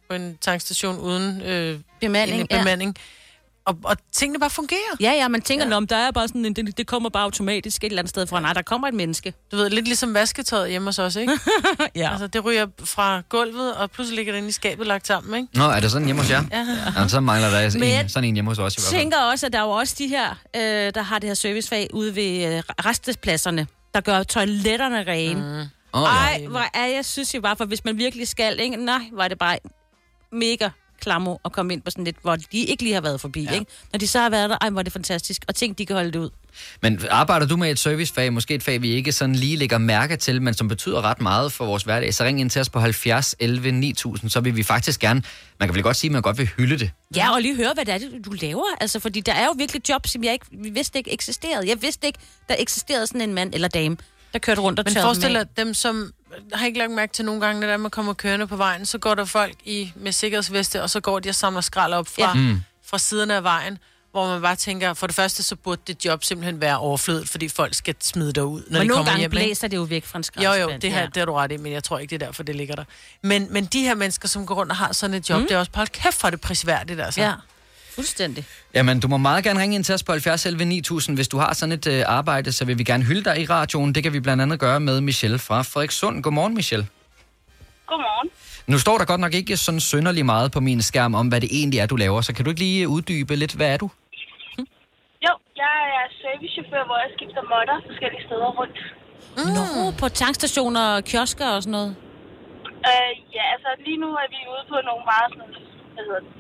på en tankstation uden bemanding. bemanding. Og tingene bare fungerer. Ja, man tænker, om der er bare sådan, det kommer bare automatisk et eller andet sted fra. Nej, der kommer et menneske. Du ved, lidt ligesom vasketøjet hjemme hos os, ikke? Ja. Altså, det ryger fra gulvet, og pludselig ligger det inde i skabet lagt sammen, ikke? Nå, er det sådan hjemme hos jer? Ja. Så mangler der sådan en hjemme hos os i hvert fald. Jeg tænker også, at der er jo også de her, der har det her servicefag ude ved restepladserne, der gør toiletterne rene. Ej, hvor er jeg synes jo bare, for hvis man virkelig skal, ikke? Nej, var det bare mega klammer at komme ind på sådan lidt, hvor de ikke lige har været forbi, ikke? Når de så har været der, ej, hvor er det fantastisk, og tænk, de kan holde det ud. Men arbejder du med et servicefag, måske et fag, vi ikke sådan lige lægger mærke til, men som betyder ret meget for vores hverdag, så ring ind til os på 70 11 9000, så vil vi faktisk gerne, man kan vel godt sige, at man godt vil hylde det. Ja, og lige høre, hvad det er, du laver, altså, fordi der er jo virkelig jobs, som vi vidste ikke eksisterede. Jeg vidste ikke, der eksisterede sådan en mand eller dame, der kørte rundt og tørrede. Men forestil dig dem, som har ikke lagt mærke til nogle gange, når man kommer kørende på vejen, så går der folk med sikkerhedsveste, og så går de og samler skrald op fra siderne af vejen, hvor man bare tænker, for det første, så burde det job simpelthen være overflødet, fordi folk skal smide derud, når de kommer hjem. Men nogle gange blæser det jo væk fra en skraldespand. Jo, det har du ret i, men jeg tror ikke, det er derfor, det ligger der. Men de her mennesker, som går rundt og har sådan et job, det er også bare kæft for det prisværdigt, altså. Ja. Fuldstændig. Jamen, du må meget gerne ringe ind til os på 70 11 9000. Hvis du har sådan et arbejde, så vil vi gerne hylde dig i radioen. Det kan vi blandt andet gøre med Michelle fra Frederikssund. Godmorgen, Michelle. Godmorgen. Nu står der godt nok ikke sådan synderlig meget på min skærm om, hvad det egentlig er, du laver. Så kan du ikke lige uddybe lidt, hvad er du? Jo, jeg er servicechauffør, hvor jeg skifter måtter forskellige steder rundt. Nå, på tankstationer og kiosker og sådan noget? Ja, altså lige nu er vi ude på nogle meget sådan, hvad hedder det,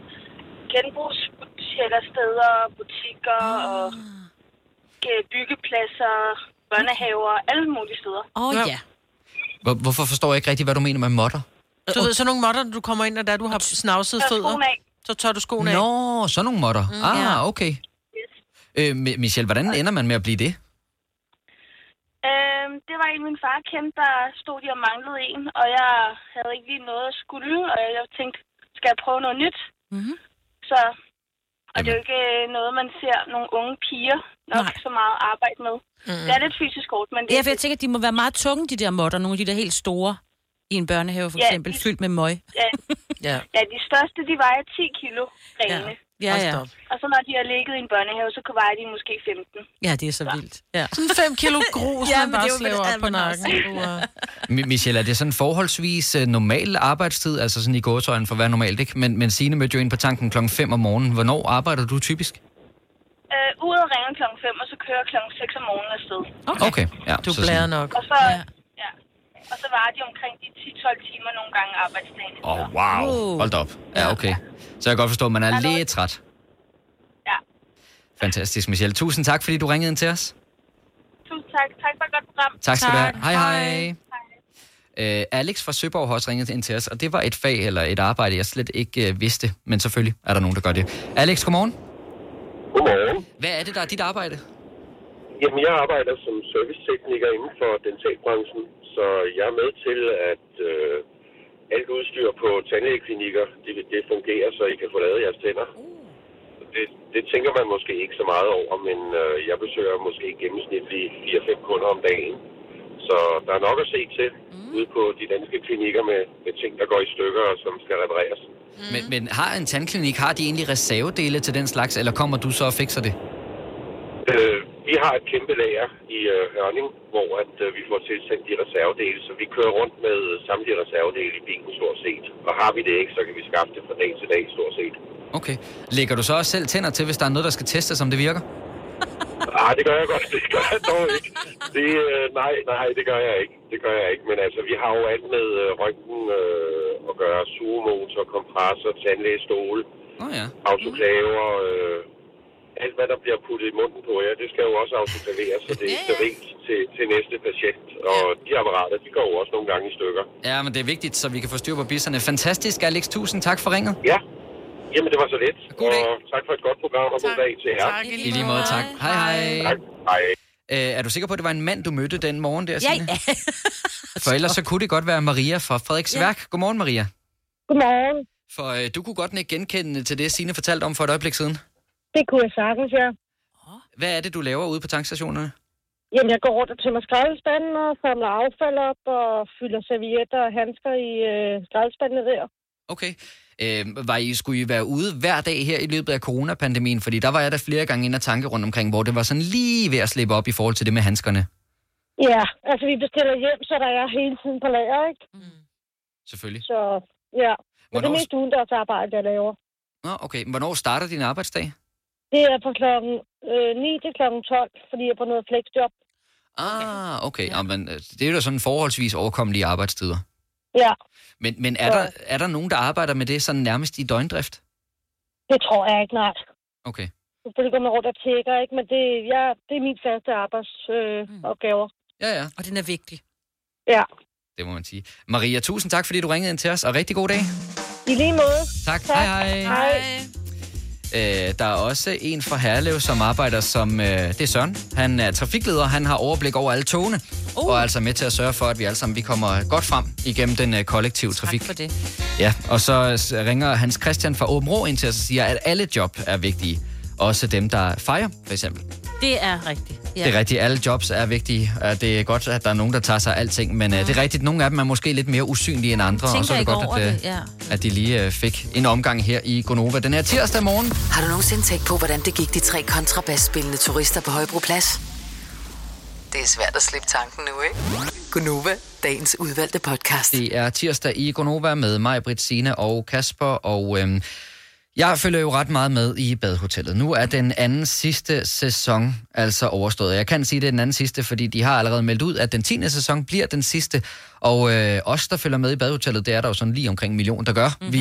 genbrugssteder, butikker og byggepladser, børnehaver, alle mulige steder. Ja. Hvorfor forstår jeg ikke rigtig, hvad du mener med måtter? Du ved, sådan nogle måtter, når du kommer ind, og der du har snavset fødder, så tager du skoene af. Nå, sådan nogle måtter. Okay. Yes. Michelle, hvordan ender man med at blive det? Det var en, min far kendte, der stod de og manglede en, og jeg havde ikke lige noget at skulle, og jeg tænkte, skal jeg prøve noget nyt? Så, og det er jo ikke noget, man ser nogle unge piger nok så meget arbejde med. Det er lidt fysisk hårdt, men det for jeg tænker, at de må være meget tunge, de der måtter, nogle af de der helt store i en børnehave, for eksempel, fyldt med møg. Ja, de største, de vejer 10 kilo rene. Ja. Og så når de har ligget i en børnehave, så vejer de måske 15. Ja, det er så vildt. Ja. Sådan 5 kilo grus, man bare slæver op på nakken. Michelle, er det sådan forholdsvis normal arbejdstid, altså sådan i gåseøjne for at være normalt, ikke? Men Signe mødte jo ind på tanken 5:00 om morgenen. Hvornår arbejder du typisk? Uret ringer 5:00, og så kører 6:00 om morgenen afsted. Okay. Ja, du blæder nok. Og så, og så var de omkring de 10-12 timer nogle gange arbejdsdagen. Wow. Hold op. Ja, okay. Så jeg kan godt forstå, at man er lidt træt. Ja. Fantastisk, Michelle. Tusind tak, fordi du ringede ind til os. Tusind tak. Tak for et godt program. Tak skal du have. Hej. Alex fra Søborg har også ringet ind til os, og det var et fag eller et arbejde, jeg slet ikke vidste, men selvfølgelig er der nogen, der gør det. Alex, godmorgen. Godmorgen. Hvad er det, der er dit arbejde? Jamen, jeg arbejder som servicetekniker inden for dentalbranchen, så jeg er med til, at alt udstyr på tandlægeklinikker, det fungerer, så I kan få lavet jeres tænder. Det tænker man måske ikke så meget over, men jeg besøger måske gennemsnitligt 4-5 kunder om dagen. Så der er nok at se til ude på de danske klinikker med ting, der går i stykker og som skal repareres. Men har en tandklinik, har de egentlig reservedele til den slags, eller kommer du så og fikser det? Vi har et kæmpe lager i Hørning, hvor vi får tilsendt de reservedele, så vi kører rundt med samtlige reservedele i bilen stort set. Og har vi det ikke, så kan vi skaffe det fra dag til dag stort set. Okay. Lægger du så også selv tænder til, hvis der er noget, der skal testes, om det virker? Det gør jeg godt. Det gør jeg dog ikke. Nej, det gør jeg ikke. Det gør jeg ikke. Men altså, vi har jo alt med røntgen at gøre. Sugemotor, kompressor, tandlægestole, autoklaver, alt hvad der bliver puttet i munden på jer, det skal jo også autoklaveres, så det er sterilt til næste patient. Og de apparater, de går jo også nogle gange i stykker. Ja, men det er vigtigt, så vi kan få styr på bisserne. Fantastisk, Alex. Tusind tak for ringet. Ja. Jamen, det var så lidt. Og tak for et godt program, og god dag til jer. Tak, i lige måde. Tak. Hej. Tak. Hej. Er du sikker på, at det var en mand, du mødte den morgen der, Signe? Ja. For ellers så kunne det godt være Maria fra Frederiksværk. Godmorgen, Maria. Godmorgen. For du kunne godt ikke genkende til det, Signe fortalte om for et øjeblik siden. Det kunne jeg sagtens, ja. Hvad er det, du laver ude på tankstationerne? Jamen, jeg går rundt og tømmer skraldespanden og samler affald op og fylder servietter og handsker i skraldespandene der. Okay. Skulle I være ude hver dag her i løbet af coronapandemien? Fordi der var jeg der flere gange inde og tanke rundt omkring, hvor det var sådan lige ved at slippe op i forhold til det med handskerne. Ja, altså vi bestiller hjem, så der er hele tiden på lager, ikke? Selvfølgelig. Så ja, men det er mest udendørs arbejde, jeg laver. Nå, okay. Hvornår starter din arbejdsdag? Det er fra klokken 9 til klokken 12, fordi jeg er på noget flexjob. Okay. Ja. Men det er jo sådan forholdsvis overkommelige arbejdstider. Ja. Men er der nogen, der arbejder med det sådan nærmest i døgndrift? Det tror jeg ikke, nej. Okay. Selvfølgelig går man rundt og tjekker, ikke? Men det er min faste arbejdsopgaver. Ja. Og den er vigtig. Ja. Det må man sige. Maria, tusind tak, fordi du ringede ind til os, og rigtig god dag. I lige måde. Tak. Hej. Der er også en fra Herlev, som arbejder som... det er Søren. Han er trafikleder. Han har overblik over alle togene. Og er altså med til at sørge for, at vi alle sammen vi kommer godt frem igennem den kollektive trafik. Tak for det. Ja, og så ringer Hans Christian fra Åben Rå ind til os og siger, at alle job er vigtige. Også dem, der fejrer, for eksempel. Det er rigtigt. Ja. Det er rigtigt. Alle jobs er vigtige. Det er godt, at der er nogen, der tager sig af alting. Men det er rigtigt. Nogle af dem er måske lidt mere usynlige end andre. Og så er det godt, at de lige fik en omgang her i Gonova den her tirsdag morgen. Har du nogensinde tænkt på, hvordan det gik de 3 kontrabasspillende turister på Højbroplads? Det er svært at slippe tanken nu, ikke? Gonova, dagens udvalgte podcast. Det er tirsdag i Gonova med mig, Britt, Signe og Kasper. Og jeg følger jo ret meget med i Badehotellet. Nu er den anden sidste sæson altså overstået. Jeg kan sige, det er den anden sidste, fordi de har allerede meldt ud, at den 10. sæson bliver den sidste. Og os, der følger med i Badehotellet, det er der jo sådan lige omkring 1 million, der gør. Mm-hmm.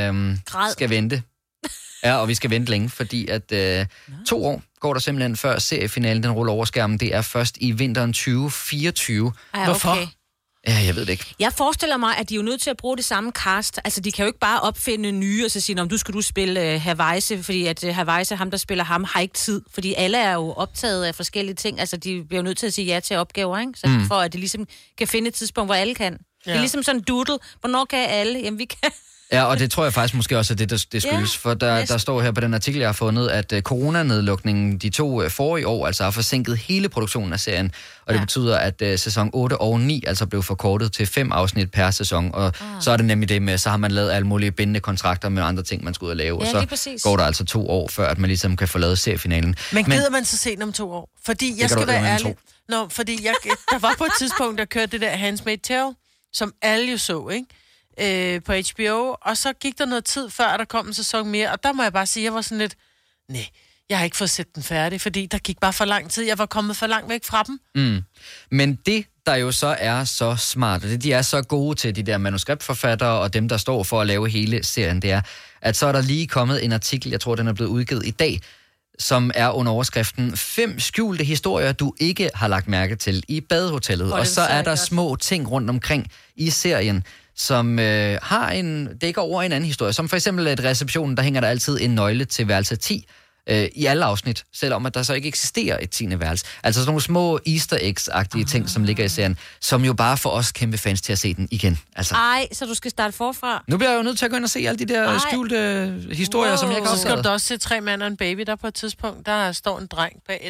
Vi skal vente. Ja, og vi skal vente længe, fordi at 2 år går der simpelthen før seriefinalen, den ruller over skærmen. Det er først i vinteren 2024. Hvorfor? Okay. Ja, jeg ved det ikke. Jeg forestiller mig, at de er jo nødt til at bruge det samme cast. Altså, de kan jo ikke bare opfinde nye og så sige, om du skal spille Havajse, fordi at Havajse, ham der spiller ham, har ikke tid. Fordi alle er jo optaget af forskellige ting. Altså, de bliver jo nødt til at sige ja til opgaver, ikke? Så for at de ligesom kan finde et tidspunkt, hvor alle kan. Ja. Det er ligesom sådan en doodle. Hvornår kan alle? Jamen, vi kan... Ja, og det tror jeg faktisk måske også er det skyldes. For der står her på den artikel, jeg har fundet, at coronanedlukningen de 2 forrige år altså har forsinket hele produktionen af serien. Og det betyder, at sæson 8 og 9 altså blev forkortet til 5 afsnit per sæson. Og så er det nemlig det med, så har man lavet alle mulige bindende kontrakter med andre ting, man skal ud og lave. Ja, og så går der altså 2 år, før at man ligesom kan få lavet seriefinalen. Men gider man så se den om 2 år? Fordi jeg skal være ærlig. Fordi der var på et tidspunkt, der kørte det der Handmaid's Tale, som alle jo så, ikke? På HBO, og så gik der noget tid før, der kom en sæson mere, og der må jeg bare sige, at jeg var sådan lidt, nej, jeg har ikke fået set den færdig, fordi der gik bare for lang tid. Jeg var kommet for langt væk fra dem. Men det, der jo så er så smart, og det de er så gode til, de der manuskriptforfattere og dem, der står for at lave hele serien, det er, at så er der lige kommet en artikel, jeg tror, den er blevet udgivet i dag, som er under overskriften 5 skjulte historier, du ikke har lagt mærke til i Badehotellet. Og så er der små ting rundt omkring i serien, som dækker over en anden historie. Som for eksempel et receptionen, der hænger der altid en nøgle til værelse 10 i alle afsnit, selvom at der så ikke eksisterer et 10. værelse. Altså sådan nogle små easter eggs-agtige ting, som ligger i serien, som jo bare får os kæmpe fans til at se den igen. Altså. Ej, så du skal starte forfra? Nu bliver jeg jo nødt til at gå ind og se alle de der skjulte historier, som jeg ikke har opdaget. Så skal du også se 3 mænd og en baby, der på et tidspunkt, der står en dreng bag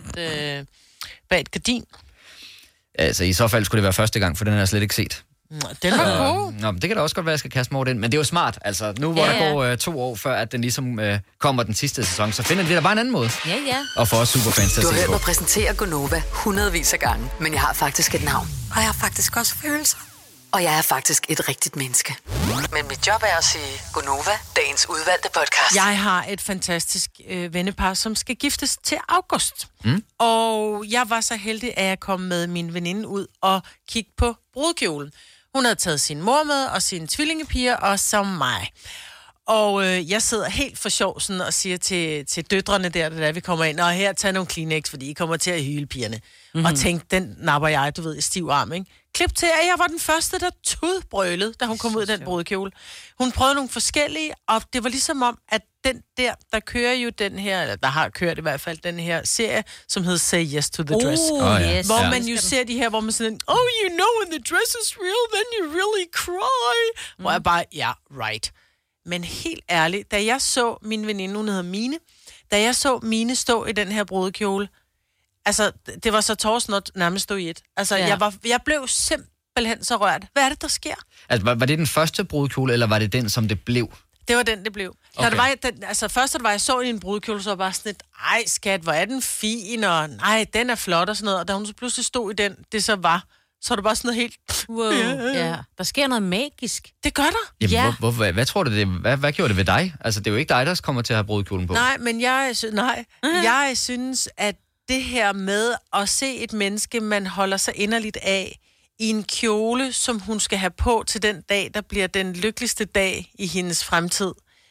et gardin. Altså i så fald skulle det være første gang, for den har jeg slet ikke set. Den var god. Nå, det kan da også godt være, at jeg skal kaste mig over den. Men det er jo smart, altså. Nu hvor der går 2 år før, at den ligesom kommer den sidste sæson, så finder de der bare en anden måde. Ja. Og for os superfans til at se på. Du har hørt mig præsentere Gonova hundredvis af gange, men jeg har faktisk et navn. Og jeg har faktisk også følelser. Og jeg er faktisk et rigtigt menneske. Men mit job er at sige Gonova, dagens udvalgte podcast. Jeg har et fantastisk vennepar, som skal giftes til august. Og jeg var så heldig, at jeg kom med min veninde ud og kigge på brudekjolen. Hun havde taget sin mor med, og sine tvillingepiger, og så mig. Og jeg sidder helt for sjov sådan, og siger til døtrene der vi kommer ind, og her, tag nogle Kleenex, fordi I kommer til at hyle pigerne. Og tænkte, den napper jeg, du ved, i stiv arm, ikke? Klip til, at jeg var den første, der tudbrølede, da hun kom ud i den brudekjole. Hun prøvede nogle forskellige, og det var ligesom om, at den der kører jo den her, eller der har kørt i hvert fald den her serie, som hedder Say Yes to the Dress. Yes. Hvor man jo ser de her, hvor man sådan, oh, you know, when the dress is real, then you really cry. Hvor jeg bare, right. Men helt ærligt, da jeg så min veninde, hun hedder Mine, da jeg så Mine stå i den her brudekjole, altså, det var så tårsnot nærmest stå i et. Altså, jeg blev simpelthen simpelthen så rørt. Hvad er det, der sker? Altså, var det den første brudekjole, eller var det den, som det blev? Det var den, det blev. Okay. Først da jeg så i en brudekjole, så var bare sådan et, ej skat, hvor er den fin, og nej, den er flot og sådan noget. Og da hun så pludselig stod i den, det så var det bare sådan noget helt... Wow, ja. Der sker noget magisk. Det gør der. Jamen, hvad tror du det? Hvad gjorde det ved dig? Altså, det er jo ikke dig, der kommer til at have brudekjolen på. Nej, men jeg synes, at det her med at se et menneske, man holder sig inderligt af, i en kjole, som hun skal have på til den dag, der bliver den lykkeligste dag i hendes fremtid,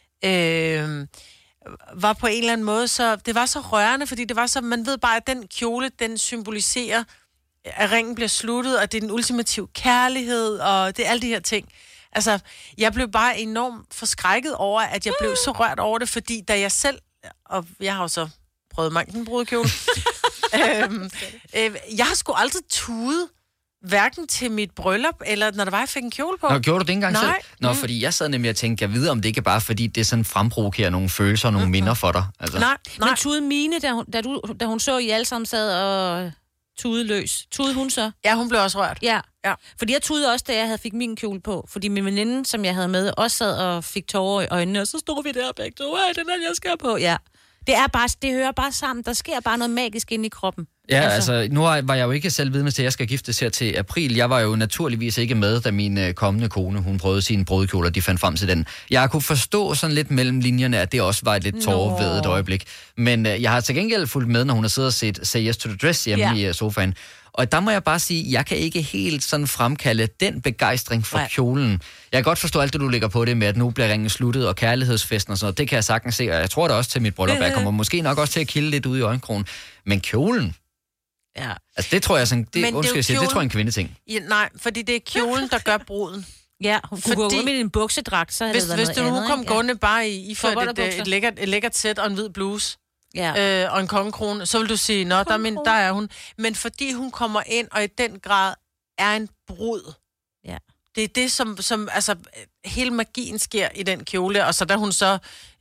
var på en eller anden måde så... Det var så rørende, fordi det var så... Man ved bare, at den kjole, den symboliserer, at ringen bliver sluttet, og det er den ultimative kærlighed, og det er alle de her ting. Altså, jeg blev bare enormt forskrækket over, at jeg blev så rørt over det, fordi da jeg selv... Og jeg har jo så prøvet mange brudekjole. Jeg har sgu aldrig tudet, hverken til mit bryllup, eller når der var, jeg fik en kjole på. Nå, gjorde du det ikke engang selv? Nå, Mm. fordi jeg sad nemlig og tænkte, jeg ved, om det ikke er bare, fordi det sådan fremprovokerer nogle følelser og nogle minder for dig. Altså. Nej. Men tudede Mine, da hun så, I alle sammen sad og tudede løs. Tudede hun så? Ja, hun blev også rørt. Ja. Fordi jeg tudede også, da jeg fik min kjole på. Fordi min veninde, som jeg havde med, også sad og fik tårer i øjnene, og så stod vi der begge to. Den er, jeg skal på. Ja. Det hører bare sammen. Der sker bare noget magisk inde i kroppen. Ja, altså nu var jeg jo ikke selv vidne til, at jeg skal giftes her til april. Jeg var jo naturligvis ikke med, da min kommende kone, hun prøvede sine brudekjoler, de fandt frem til den. Jeg kunne forstå sådan lidt mellem linjerne, at det også var et lidt tårevædet øjeblik. Men jeg har til gengæld fulgt med, når hun har siddet og set Say Yes to the Dress hjemme i sofaen. Og der må jeg bare sige, jeg kan ikke helt sådan fremkalde den begejstring for kjolen. Jeg kan godt forstå alt det, du lægger på det med, at nu bliver ringen sluttet, og kærlighedsfesten og sådan noget. Det kan jeg sagtens se, og jeg tror det også til mit bryllup. Jeg kommer måske nok også til at kilde lidt ud i øjenkrogen. Men kjolen... Ja. Altså det tror jeg sådan, det tror jeg en kvindeting. Ja, nej, fordi det er kjolen, der gør bruden. Ja, hun kunne gå med en buksedragt, så havde det været noget andet. Hvis du nu kom gående bare iført et lækkert sæt og en hvid bluse, og en kongekrone, så vil du sige, nå, der er hun. Men fordi hun kommer ind, og i den grad er en brud. Ja. Det er det, som altså, hele magien sker i den kjole. Og så da hun så,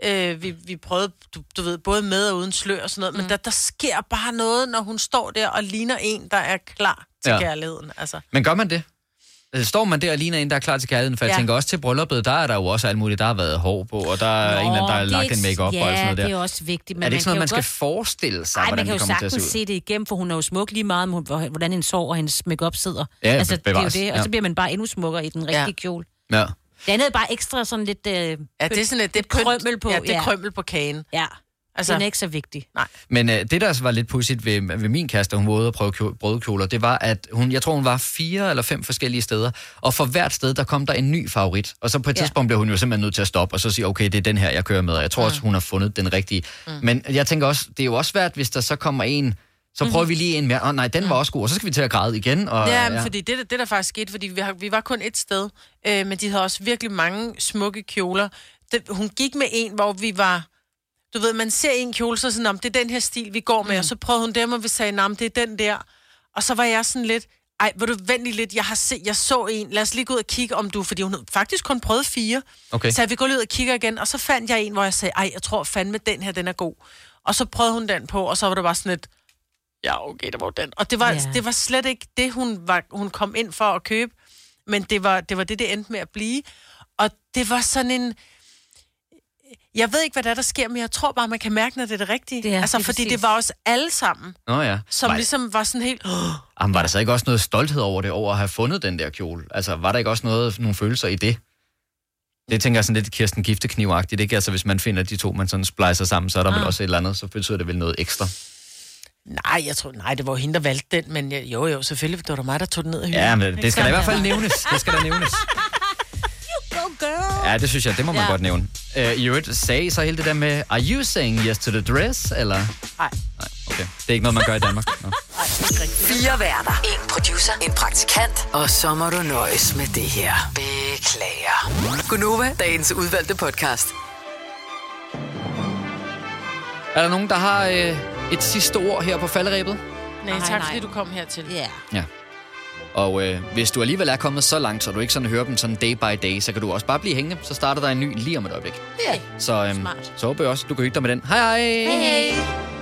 vi prøvede, du ved, både med og uden slør og sådan noget, men der sker bare noget, når hun står der og ligner en, der er klar til kærligheden. Altså. Men gør man det? Står man der og ligner en, der er klar til kærligheden? For jeg tænker også til brylluppet, der er der jo også alt muligt. Der har været hår på, og der er en eller anden, der har lagt en make-up og sådan noget der. Ja, det er også vigtigt. Men er det ikke sådan noget, man skal forestille sig, hvordan det kommer til at se ud? Nej, man kan jo sagtens se det igennem, for hun er jo smuk lige meget, hvordan hendes hår og hendes make-up sidder. Ja, altså, det er jo det, og så bliver man bare endnu smukkere i den rigtige kjole. Ja. Det andet er bare ekstra sådan lidt... det er sådan lidt krømmel på. Ja, det er krømmel på kagen. Ja. Altså, den er ikke så vigtig. Nej. Men det, der altså var lidt pudsigt ved min kæreste, hun var ude og prøve brudekjoler, det var, at jeg tror, hun var 4 eller 5 forskellige steder, og for hvert sted, der kom der en ny favorit. Og så på et tidspunkt blev hun jo simpelthen nødt til at stoppe, og så sige, okay, det er den her, jeg kører med. Og jeg tror også, hun har fundet den rigtige. Men jeg tænker også, det er jo også svært, hvis der så kommer en, så prøver vi lige en mere. Nej, den var også god, og så skal vi til at græde igen. Og, men fordi det der faktisk skete, fordi vi var kun et sted, men de havde også virkelig mange smukke kjoler. Hun gik med en, hvor vi var... Du ved, man ser en kjole, så sådan, det er den her stil, vi går med, og så prøvede hun dem, og vi sagde, det er den der. Og så var jeg sådan lidt, vil du vente lidt, jeg så en, lad os lige gå ud og kigge, om du, fordi hun faktisk kun prøvede 4. Okay. Så vi går lige ud og kigger igen, og så fandt jeg en, hvor jeg sagde, jeg tror fandme, den her, den er god. Og så prøvede hun den på, og så var det bare sådan lidt, ja, okay, der var den. Og det var slet ikke det, hun kom ind for at købe, men det var det endte med at blive. Og det var sådan en... Jeg ved ikke, hvad der sker, men jeg tror bare, man kan mærke, når det er det rigtige. Det er, fordi det var også alle sammen, som ligesom var sådan helt... Jamen, var der så ikke også noget stolthed over det, over at have fundet den der kjole? Altså, var der ikke også nogle følelser i det? Det tænker jeg sådan lidt Kirsten Giftekniv-agtigt, ikke? Altså, hvis man finder de to, man sådan splicer sammen, så er der vel også et eller andet, så betyder det vel noget ekstra. Nej, det var jo hende, der valgte den, men jo, selvfølgelig, det var der mig, der tog den ned af hylden. Ja, men det skal da i hvert fald nævnes. Det skal da nævnes. Ja, det synes jeg, det må man godt nævne. I øvrigt, sagde I så hele det der med, are you saying yes to the dress, eller? Nej, okay. Det er ikke noget, man gør i Danmark. No. 4 værter, 1 producer, en praktikant, og så må du nøjes med det her. Beklager. Gunova, dagens udvalgte podcast. Er der nogen, der har et sidste ord her på falderebet? Nej, tak fordi du kom hertil. Ja. Og hvis du alligevel er kommet så langt, så du ikke sådan hører dem sådan day by day, så kan du også bare blive hængende. Så starter der en ny lige om et øjeblik. Ja. Så håber jeg også, du kan hygge dig med den. Hej hej! Hej hej!